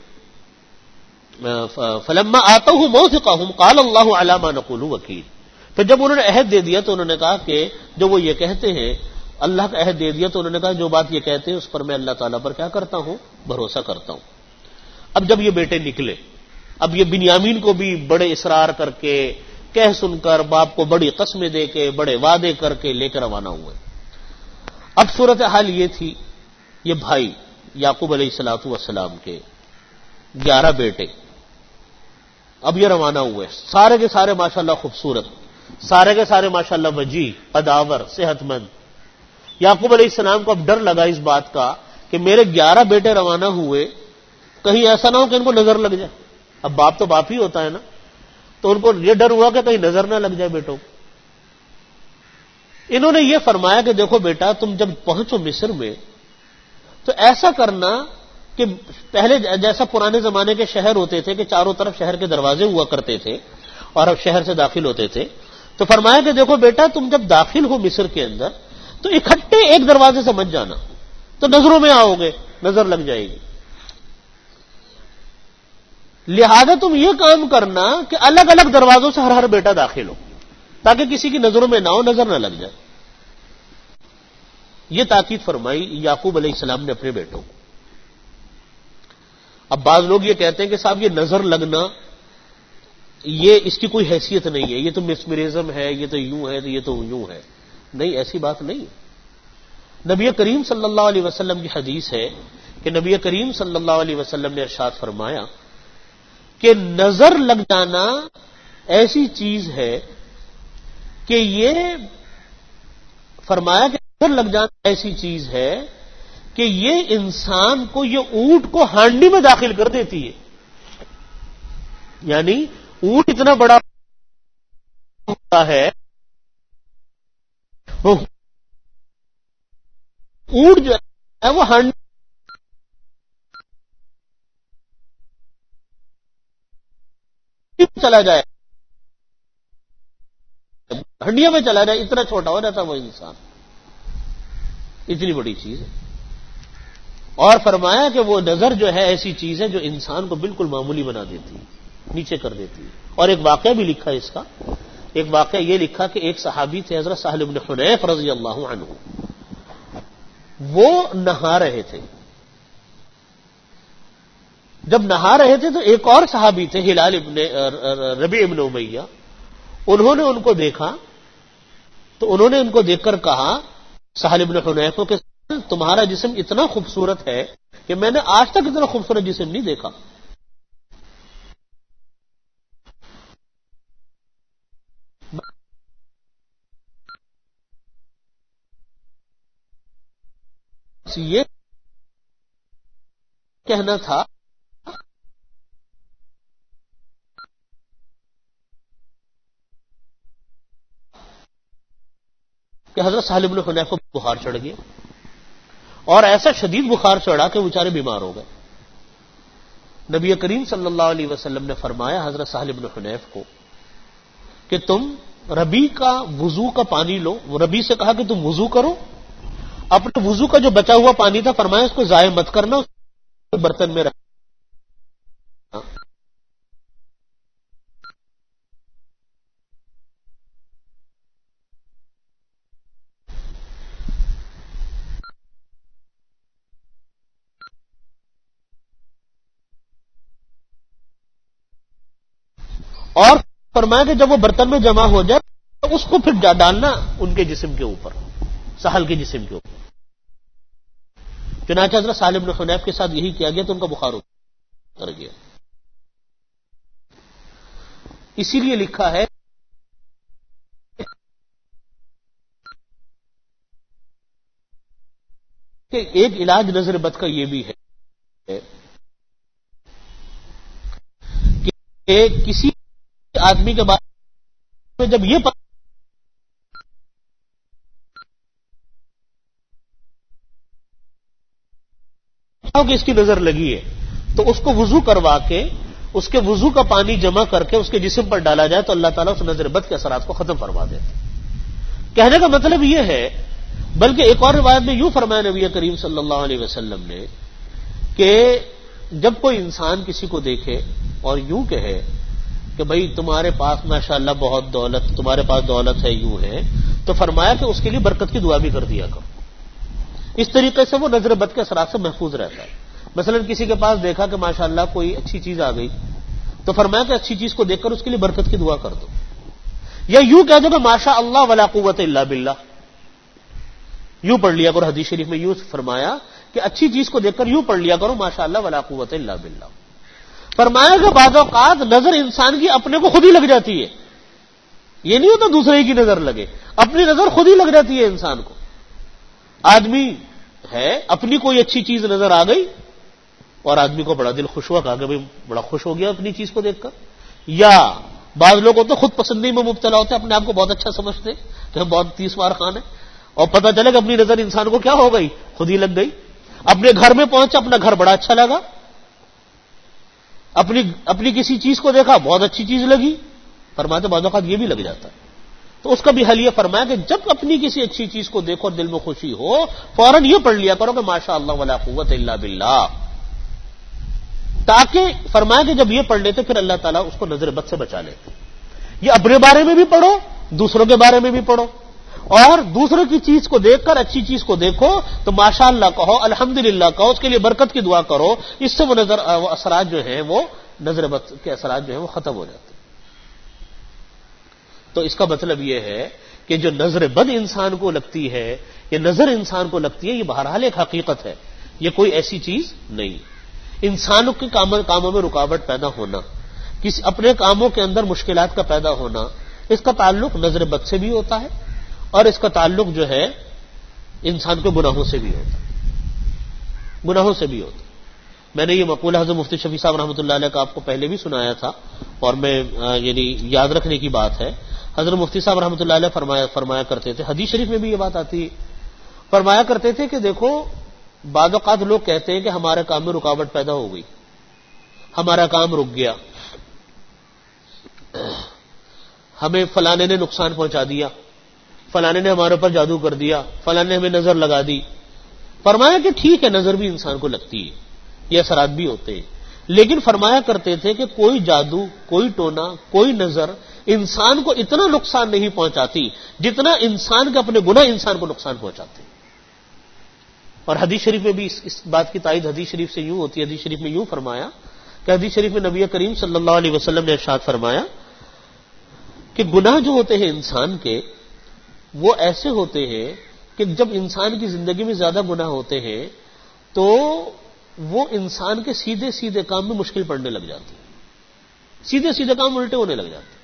فلما آتوہ موثقہم قال اللہ علی ما نقول وکیل، پھر جب انہوں نے عہد دے دیا تو انہوں نے کہا کہ جو وہ یہ کہتے ہیں اللہ کا عہد دے دیا تو انہوں نے کہا جو بات یہ کہتے ہیں اس پر میں اللہ تعالیٰ پر کیا کرتا ہوں، بھروسہ کرتا ہوں۔ اب جب یہ بیٹے نکلے، اب یہ بنیامین کو بھی بڑے اصرار کر کے کہہ سن کر باپ کو بڑی قسمیں دے کے بڑے وعدے کر کے لے کر روانہ ہوئے۔ اب صورتحال یہ تھی، یہ بھائی یعقوب علیہ الصلوۃ والسلام کے گیارہ بیٹے اب یہ روانہ ہوئے، سارے کے سارے ماشاءاللہ خوبصورت، سارے کے سارے ماشاءاللہ وجیح، قداور، صحت مند۔ یعقوب علیہ السلام کو اب ڈر لگا اس بات کا کہ میرے گیارہ بیٹے روانہ ہوئے، کہیں ایسا نہ ہو کہ ان کو نظر لگ جائے۔ اب باپ تو باپ ہی ہوتا ہے نا، تو ان کو یہ ڈر ہوا کہ کہیں نظر نہ لگ جائے بیٹوں کو۔ انہوں نے یہ فرمایا کہ دیکھو بیٹا، تم جب پہنچو مصر میں تو ایسا کرنا کہ پہلے جیسا پرانے زمانے کے شہر ہوتے تھے کہ چاروں طرف شہر کے دروازے ہوا کرتے تھے اور اب شہر سے داخل ہوتے تھے، تو فرمایا کہ دیکھو بیٹا، تم جب داخل ہو مصر کے اندر تو اکٹھے ایک دروازے سے مت جانا، تو نظروں میں آؤ گے، نظر لگ جائے گی۔ لہذا تم یہ کام کرنا کہ الگ الگ دروازوں سے ہر ہر بیٹا داخل ہو تاکہ کسی کی نظروں میں نہ ہو، نظر نہ لگ جائے۔ یہ تاکید فرمائی یعقوب علیہ السلام نے اپنے بیٹوں کو۔ اب بعض لوگ یہ کہتے ہیں کہ صاحب یہ نظر لگنا یہ اس کی کوئی حیثیت نہیں ہے، یہ تو مسمرزم ہے، یہ تو یوں ہے، یہ تو یوں ہے۔ نہیں، ایسی بات نہیں ہے۔ نبی کریم صلی اللہ علیہ وسلم کی حدیث ہے کہ نبی کریم صلی اللہ علیہ وسلم نے ارشاد فرمایا کہ نظر لگ جانا ایسی چیز ہے کہ یہ فرمایا کہ نظر لگ جانا ایسی چیز ہے کہ یہ انسان کو، یہ اونٹ کو ہانڈی میں داخل کر دیتی ہے۔ یعنی اونٹ اتنا بڑا ہوتا ہے، اونٹ جو ہے وہ ہانڈی چلا جائے، ہنڈیا میں چلا جائے، اتنا چھوٹا ہو جاتا وہ انسان، اتنی بڑی چیز ہے۔ اور فرمایا کہ وہ نظر جو ہے ایسی چیز ہے جو انسان کو بالکل معمولی بنا دیتی ہے، نیچے کر دیتی ہے۔ اور ایک واقعہ بھی لکھا ہے اس کا، ایک واقعہ یہ لکھا کہ ایک صحابی تھے حضرت سہل بن حنیف رضی اللہ عنہ، وہ نہا رہے تھے۔ جب نہا رہے تھے تو ایک اور صحابی تھے ہلال ابن ربیع ابن امیہ، انہوں نے ان کو دیکھا تو انہوں نے ان کو دیکھ کر کہا سہل بن حنیف کو کہ تمہارا جسم اتنا خوبصورت ہے کہ میں نے آج تک اتنا خوبصورت جسم نہیں دیکھا۔ یہ کہنا تھا کہ حضرت سہل بن حنیف کو بخار چڑھ گیا، اور ایسا شدید بخار چڑھا کہ بیچارے بیمار ہو گئے۔ نبی کریم صلی اللہ علیہ وسلم نے فرمایا حضرت سہل بن حنیف کو کہ تم ربی کا وضو کا پانی لو، وہ ربی سے کہا کہ تم وضو کرو، اپنے وضو کا جو بچا ہوا پانی تھا فرمایا اس کو ضائع مت کرنا، اس برتن میں رکھنا۔ اور فرمایا کہ جب وہ برتن میں جمع ہو جائے تو اس کو پھر ڈالنا ان کے جسم کے اوپر، سہل کے جسم کے اوپر۔ چنانچہ حضرت سہل بن حنیف کے ساتھ یہی کیا گیا تو ان کا بخار اتر گیا۔ اسی لیے لکھا ہے کہ ایک علاج نظر بد کا یہ بھی ہے کہ کسی آدمی کے بارے میں جب یہ پتا کہ اس کی نظر لگی ہے تو اس کو وضو کروا کے اس کے وضو کا پانی جمع کر کے اس کے جسم پر ڈالا جائے تو اللہ تعالیٰ اس نظر بد کے اثرات کو ختم فرما دیتے۔ کہنے کا مطلب یہ ہے، بلکہ ایک اور روایت میں یوں فرمایا نبی کریم صلی اللہ علیہ وسلم نے کہ جب کوئی انسان کسی کو دیکھے اور یوں کہے کہ بھئی تمہارے پاس ماشاءاللہ بہت دولت، تمہارے پاس دولت ہے، یوں ہے، تو فرمایا کہ اس کے لیے برکت کی دعا بھی کر دیا کرو. اس طریقے سے وہ نظر بد کے اثرات سے محفوظ رہتا ہے. مثلا کسی کے پاس دیکھا کہ ماشاءاللہ کوئی اچھی چیز آ گئی، تو فرمایا کہ اچھی چیز کو دیکھ کر اس کے لیے برکت کی دعا کر دو. یا یوں کہہ دو کہ ماشاء اللہ ولا قوت الا باللہ، یوں پڑھ لیا کرو. حدیث شریف میں یوں فرمایا کہ اچھی چیز کو دیکھ کر یوں پڑھ لیا کرو ماشاء اللہ ولا قوت الا باللہ. فرمایا کہ بعض اوقات نظر انسان کی اپنے کو خود ہی لگ جاتی ہے، یہ نہیں ہوتا دوسرے کی نظر لگے، اپنی نظر خود ہی لگ جاتی ہے انسان کو. آدمی ہے، اپنی کوئی اچھی چیز نظر آ گئی اور آدمی کو بڑا دل خوش ہوا، کہا کہ بھائی بڑا خوش ہو گیا اپنی چیز کو دیکھ کر. یا بعض لوگ ہوتے خود پسندی میں مبتلا ہوتے، اپنے آپ کو بہت اچھا سمجھتے کہ ہم بہت تیس مار خان ہیں، اور پتہ چلے کہ اپنی نظر انسان کو کیا ہو گئی، خود ہی لگ گئی. اپنے گھر میں پہنچا، اپنا گھر بڑا اچھا لگا، اپنی اپنی کسی چیز کو دیکھا بہت اچھی چیز لگی. فرماتے بعض اوقات یہ بھی لگ جاتا ہے. تو اس کا بھی حل یہ فرمایا کہ جب اپنی کسی اچھی چیز کو دیکھو اور دل میں خوشی ہو، فوراً یہ پڑھ لیا کرو کہ ماشاء اللہ ولا قوت الا باللہ، تاکہ فرمایا کہ جب یہ پڑھ لیتے پھر اللہ تعالیٰ اس کو نظر بد سے بچا لیتے. یہ اپنے بارے میں بھی پڑھو، دوسروں کے بارے میں بھی پڑھو، اور دوسروں کی چیز کو دیکھ کر اچھی چیز کو دیکھو تو ماشاء اللہ کہو، الحمدللہ کہو، اس کے لیے برکت کی دعا کرو. اس سے وہ نظر وہ اثرات جو ہیں وہ نظر بد کے اثرات جو ہیں وہ ختم ہو جاتے ہیں. تو اس کا مطلب یہ ہے کہ جو نظر بد انسان کو لگتی ہے، یہ نظر انسان کو لگتی ہے، یہ بہرحال ایک حقیقت ہے، یہ کوئی ایسی چیز نہیں. انسانوں کے کاموں میں رکاوٹ پیدا ہونا، کسی اپنے کاموں کے اندر مشکلات کا پیدا ہونا، اس کا تعلق نظر بد سے بھی ہوتا ہے، اور اس کا تعلق جو ہے انسان کے گناہوں سے بھی ہوتا ہے، گناہوں سے بھی ہوتا ہے. میں نے یہ مقولہ حضرت مفتی شفیع صاحب رحمۃ اللہ علیہ کا آپ کو پہلے بھی سنایا تھا، اور میں یعنی یاد رکھنے کی بات ہے. حضرت مفتی صاحب رحمۃ اللہ علیہ فرمایا فرمایا کرتے تھے، حدیث شریف میں بھی یہ بات آتی ہے، فرمایا کرتے تھے کہ دیکھو بعض اوقات لوگ کہتے ہیں کہ ہمارے کام میں رکاوٹ پیدا ہو گئی، ہمارا کام رک گیا، ہمیں فلانے نے نقصان پہنچا دیا، فلانے نے ہمارے اوپر جادو کر دیا، فلانے نے ہمیں نظر لگا دی. فرمایا کہ ٹھیک ہے، نظر بھی انسان کو لگتی ہے، یہ اثرات بھی ہوتے ہیں، لیکن فرمایا کرتے تھے کہ کوئی جادو، کوئی ٹونا، کوئی نظر انسان کو اتنا نقصان نہیں پہنچاتی جتنا انسان کے اپنے گناہ انسان کو نقصان پہنچاتے. اور حدیث شریف میں بھی اس, اس بات کی تائید حدیث شریف سے یوں ہوتی ہے. حدیث شریف میں یوں فرمایا کہ حدیث شریف میں نبی کریم صلی اللہ علیہ وسلم نے ارشاد فرمایا کہ گناہ جو ہوتے ہیں انسان کے، وہ ایسے ہوتے ہیں کہ جب انسان کی زندگی میں زیادہ گناہ ہوتے ہیں تو وہ انسان کے سیدھے سیدھے کام میں مشکل پڑنے لگ جاتی ہے، سیدھے سیدھے کام الٹے ہونے لگ جاتے ہیں.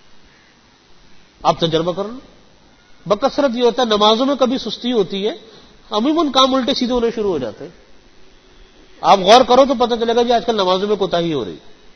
آپ تجربہ کر لو، بکثرت یہ ہوتا ہے نمازوں میں کبھی سستی ہوتی ہے، عموماً کام الٹے سیدھے ہونے شروع ہو جاتے ہیں. آپ غور کرو تو پتہ چلے گا جی آج کل نمازوں میں کوتاہی ہو رہی،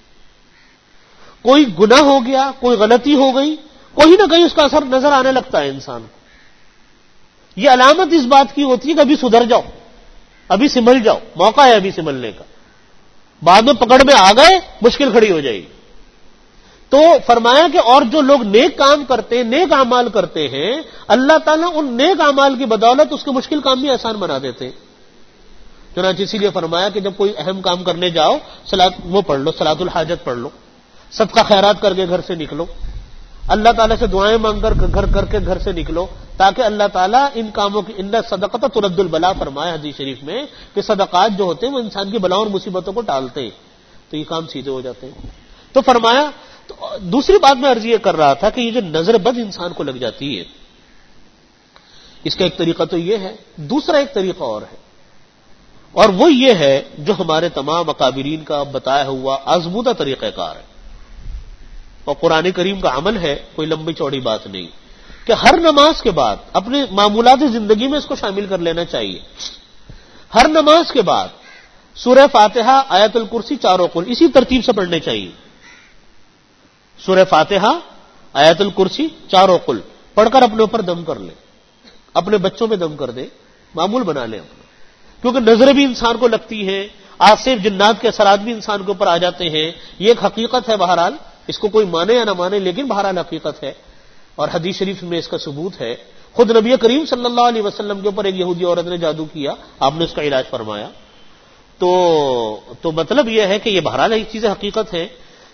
کوئی گناہ ہو گیا، کوئی غلطی ہو گئی، کہیں نہ کہیں اس کا اثر نظر آنے لگتا ہے انسان کو. یہ علامت اس بات کی ہوتی ہے کہ ابھی سدھر جاؤ، ابھی سنبھل جاؤ، موقع ہے ابھی سنبھلنے کا، بعد میں پکڑ میں آ گئے مشکل کھڑی ہو جائے گی. تو فرمایا کہ اور جو لوگ نیک کام کرتے ہیں، نیک اعمال کرتے ہیں، اللہ تعالیٰ ان نیک اعمال کی بدولت اس کے مشکل کام بھی آسان بنا دیتے ہیں. چنانچہ اسی لیے فرمایا کہ جب کوئی اہم کام کرنے جاؤ، صلاۃ وہ پڑھ لو، صلاۃ الحاجت پڑھ لو، صدقہ خیرات کر کے گھر سے نکلو، اللہ تعالیٰ سے دعائیں مانگ کر گھر کر کے گھر سے نکلو، تاکہ اللہ تعالیٰ ان کاموں کی ان صدقۃ ترد البلا فرمایا حدیث شریف میں کہ صدقات جو ہوتے ہیں وہ انسان کی بلاؤں اور مصیبتوں کو ٹالتے ہیں، تو یہ کام سیدھے ہو جاتے ہیں. تو فرمایا تو دوسری بات میں عرض یہ کر رہا تھا کہ یہ جو نظر بد انسان کو لگ جاتی ہے، اس کا ایک طریقہ تو یہ ہے، دوسرا ایک طریقہ اور ہے، اور وہ یہ ہے جو ہمارے تمام اکابرین کا بتایا ہوا آزمودہ طریقہ کار ہے اور قرآن کریم کا عمل ہے، کوئی لمبی چوڑی بات نہیں، کہ ہر نماز کے بعد اپنے معمولات زندگی میں اس کو شامل کر لینا چاہیے. ہر نماز کے بعد سورہ فاتحہ، آیت الکرسی، چاروں قل اسی ترتیب سے پڑھنے چاہیے. سورہ فاتحہ، آیت الکرسی، چاروں قل پڑھ کر اپنے اوپر دم کر لیں، اپنے بچوں پہ دم کر دیں، معمول بنا لیں اپنا، کیونکہ نظریں بھی انسان کو لگتی ہیں، آصف جنات کے اثرات بھی انسان کے اوپر آ جاتے ہیں. یہ ایک حقیقت ہے، بہرحال اس کو کوئی مانے یا نہ مانے، لیکن بہرحال حقیقت ہے، اور حدیث شریف میں اس کا ثبوت ہے. خود نبی کریم صلی اللہ علیہ وسلم کے اوپر ایک یہودی عورت نے جادو کیا، آپ نے اس کا علاج فرمایا. تو تو مطلب یہ ہے کہ یہ بہرحال ایک چیز حقیقت ہے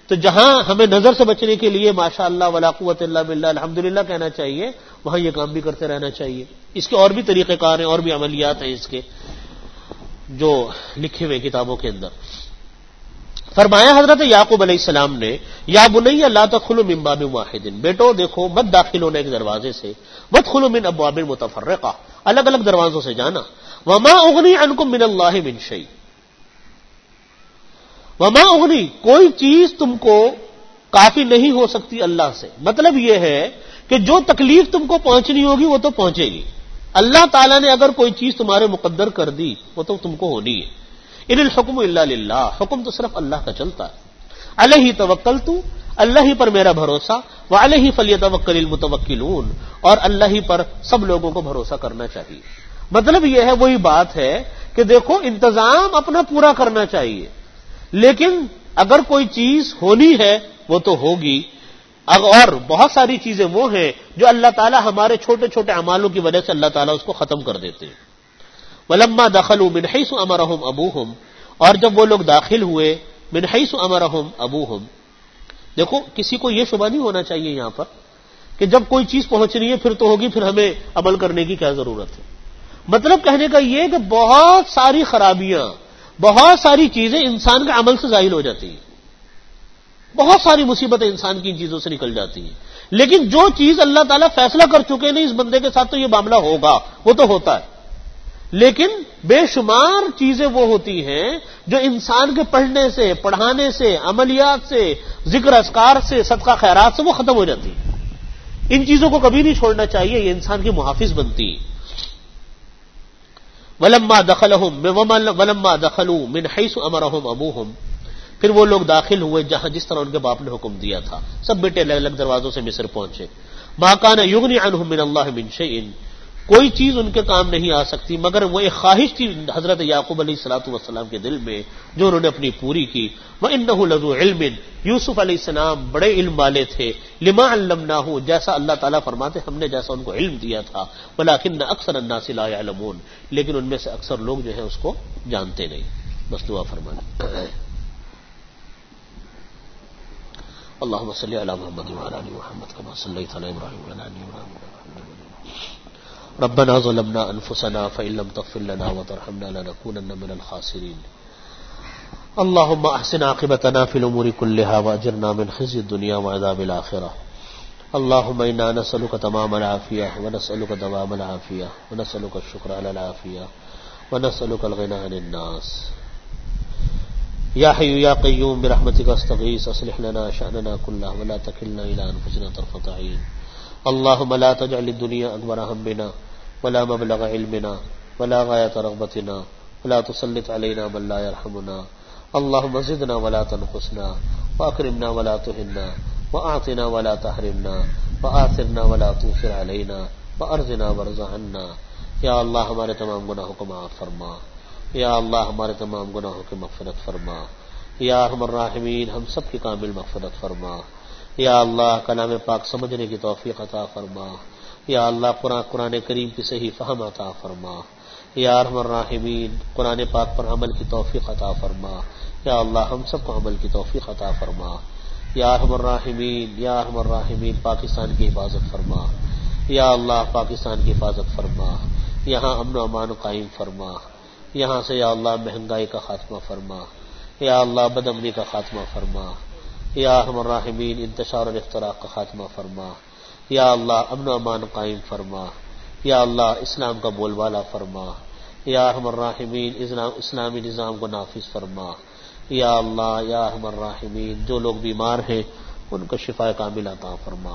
تو جہاں ہمیں نظر سے بچنے کے لیے ماشاء اللہ ولا قوت الا باللہ الحمدللہ کہنا چاہیے، وہاں یہ کام بھی کرتے رہنا چاہیے. اس کے اور بھی طریقہ کار ہیں، اور بھی عملیات ہیں اس کے جو لکھے ہوئے کتابوں کے اندر. فرمایا حضرت یعقوب علیہ السلام نے، یا بنی لا تدخلوا من باب واحد، بیٹو دیکھو مت داخل ہونا ایک دروازے سے، وادخلوا من ابواب متفرقہ، الگ الگ دروازوں سے جانا. وما اغنی عنکم من اللہ من شیء، وما اغنی کوئی چیز تم کو کافی نہیں ہو سکتی اللہ سے. مطلب یہ ہے کہ جو تکلیف تم کو پہنچنی ہوگی وہ تو پہنچے گی. اللہ تعالیٰ نے اگر کوئی چیز تمہارے مقدر کر دی وہ تو تم کو ہونی ہے. ان الحکم الا للہ، حکم تو صرف اللہ کا چلتا ہے. علیہ توکلت، اللہ ہی پر میرا بھروسہ، وعلیہ فلیتوکل المتوکلون، اور اللہ ہی پر سب لوگوں کو بھروسہ کرنا چاہیے. مطلب یہ ہے، وہی بات ہے کہ دیکھو انتظام اپنا پورا کرنا چاہیے، لیکن اگر کوئی چیز ہونی ہے وہ تو ہوگی. اور بہت ساری چیزیں وہ ہیں جو اللہ تعالیٰ ہمارے چھوٹے چھوٹے اعمالوں کی وجہ سے اللہ تعالیٰ اس کو ختم کر دیتے ہیں. ولما دخلوا من حيث امرهم ابوهم، اور جب وہ لوگ داخل ہوئے من حيث امرهم ابوهم، دیکھو کسی کو یہ شبہ نہیں ہونا چاہیے یہاں پر کہ جب کوئی چیز پہنچنی ہے پھر تو ہوگی، پھر ہمیں عمل کرنے کی کیا ضرورت ہے. مطلب کہنے کا یہ کہ بہت ساری خرابیاں، بہت ساری چیزیں انسان کے عمل سے ظاہر ہو جاتی ہیں، بہت ساری مصیبتیں انسان کی ان چیزوں سے نکل جاتی ہیں. لیکن جو چیز اللہ تعالیٰ فیصلہ کر چکے نہیں اس بندے کے ساتھ تو یہ معاملہ ہوگا، وہ تو ہوتا ہے. لیکن بے شمار چیزیں وہ ہوتی ہیں جو انسان کے پڑھنے سے، پڑھانے سے، عملیات سے، ذکر اذکار سے، صدقہ خیرات سے وہ ختم ہو جاتی ہیں. ان چیزوں کو کبھی نہیں چھوڑنا چاہیے، یہ انسان کی محافظ بنتی ہیں. ولما دخلهم ولما دخلوا من حيث امرهم ابوهم، پھر وہ لوگ داخل ہوئے جہاں جس طرح ان کے باپ نے حکم دیا تھا. سب بیٹے الگ الگ دروازوں سے مصر پہنچے. ما كان يغني عنهم من الله من شيء، کوئی چیز ان کے کام نہیں آ سکتی مگر وہ ایک خواہش تھی حضرت یعقوب علیہ الصلوۃ والسلام کے دل میں جو انہوں نے اپنی پوری کی. وانه لذو علم، یوسف علیہ السلام بڑے علم والے تھے. لما علمناه، جیسا اللہ تعالیٰ فرماتے ہم نے جیسا ان کو علم دیا تھا. ولكن اکثر الناس لا يعلمون، لیکن ان میں سے اکثر لوگ جو ہیں اس کو جانتے نہیں. بس دعا فرمائیں. اللهم صل على محمد وعلى ال محمد كما صليت على ابراهيم وعلى ال ابراهيم. ربنا ظلمنا انفسنا فان لم تغفر لنا وترحمنا لنكونن من الخاسرين. اللهم احسن عاقبتنا في الامور كلها واجرنا من خزي الدنيا وعذاب الاخره. اللهم انا نسالك تمام العافيه ونسالك دوام العافيه ونسالك الشكر على العافيه ونسالك الغنى عن الناس. یا حی یا قیوم برحمتک استغیث اصلح لنا شأننا كله ولا تکلنا الى انفسنا طرفة عین. اللهم لا تجعل الدنيا اکبر همنا ولا مبلغ علمنا ولا غایة رغبتنا ولا تسلط علينا من لا يرحمنا. اللهم زدنا ولا تنقصنا واکرمنا ولا تهنا واعطنا ولا تحرمنا وآثرنا ولا تؤثر علينا وارزنا وارض عنا. یا اللہ ہمارے تمام گناہوں کو معاف فرما، یا اللہ ہمارے تمام گناہوں کی مغفرت فرما. یا ارحم الراحمین ہم سب کی کامل مغفرت فرما. یا اللہ کلام پاک سمجھنے کی توفیق عطا فرما. یا اللہ قرآن قرآن کریم کی صحیح فہم عطا فرما. یا ارحم الراحمین قرآن پاک پر عمل کی توفیق عطا فرما. یا اللہ ہم سب کو عمل کی توفیق عطا فرما. یا ارحم الراحمین یا ارحم الراحمین پاکستان کی حفاظت فرما. یا اللہ پاکستان کی حفاظت فرما، یہاں امن و امان قائم فرما. یہاں سے یا اللہ مہنگائی کا خاتمہ فرما. یا اللہ بدامنی کا خاتمہ فرما. یا ارحم الراحمین انتشار اور افتراق کا خاتمہ فرما. یا اللہ امن و امان قائم فرما. یا اللہ اسلام کا بول بالا فرما. یا ارحم الراحمین اسلامی نظام کو نافذ فرما. یا اللہ یا ارحم الراحمین جو لوگ بیمار ہیں ان کو شفا کامل عطا فرما.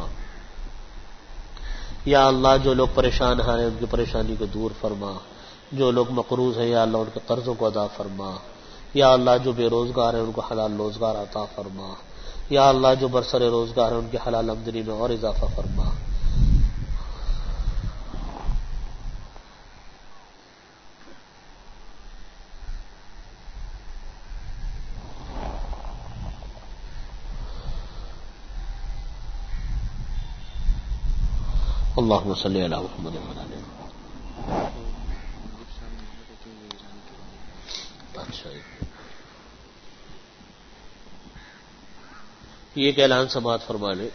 یا اللہ جو لوگ پریشان ہیں ان کی پریشانی کو دور فرما. جو لوگ مقروض ہیں یا اللہ ان کے قرضوں کو ادا فرما. یا اللہ جو بے روزگار ہیں ان کو حلال روزگار عطا فرما. یا اللہ جو برسر روزگار ہیں ان کی حلال آمدنی میں اور اضافہ فرما. اللهم صل على محمد وعلى آل محمد. اچھا یہ ایک اعلان سماعت فرما لیں۔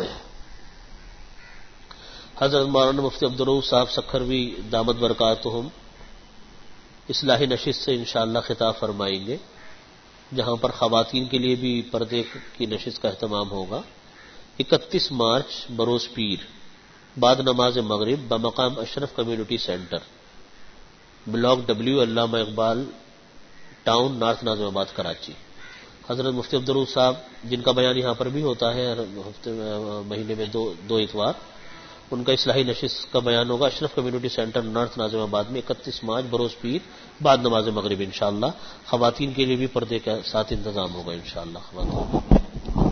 حضرت مولانا مفتی عبدالرؤوف صاحب سکھروی دامت برکاتہم اصلاحی نشست سے انشاءاللہ خطاب فرمائیں گے، جہاں پر خواتین کے لیے بھی پردے کی نشست کا اہتمام ہوگا۔ اکتیس مارچ بروز پیر بعد نماز مغرب بمقام Ashraf community centre, block W, Allama Iqbal town, north ناظم آباد، کراچی۔ حضرت مفتی عبدالرؤوف صاحب جن کا بیان یہاں پر بھی ہوتا ہے ہر ہفتے مہینے میں دو دو اتوار، ان کا اصلاحی نشست کا بیان ہوگا Ashraf community centre, north Nazimabad میں اکتیس مارچ بروز پیر بعد نماز مغرب انشاءاللہ۔ خواتین کے لیے بھی پردے کے ساتھ انتظام ہوگا انشاءاللہ۔ خواتین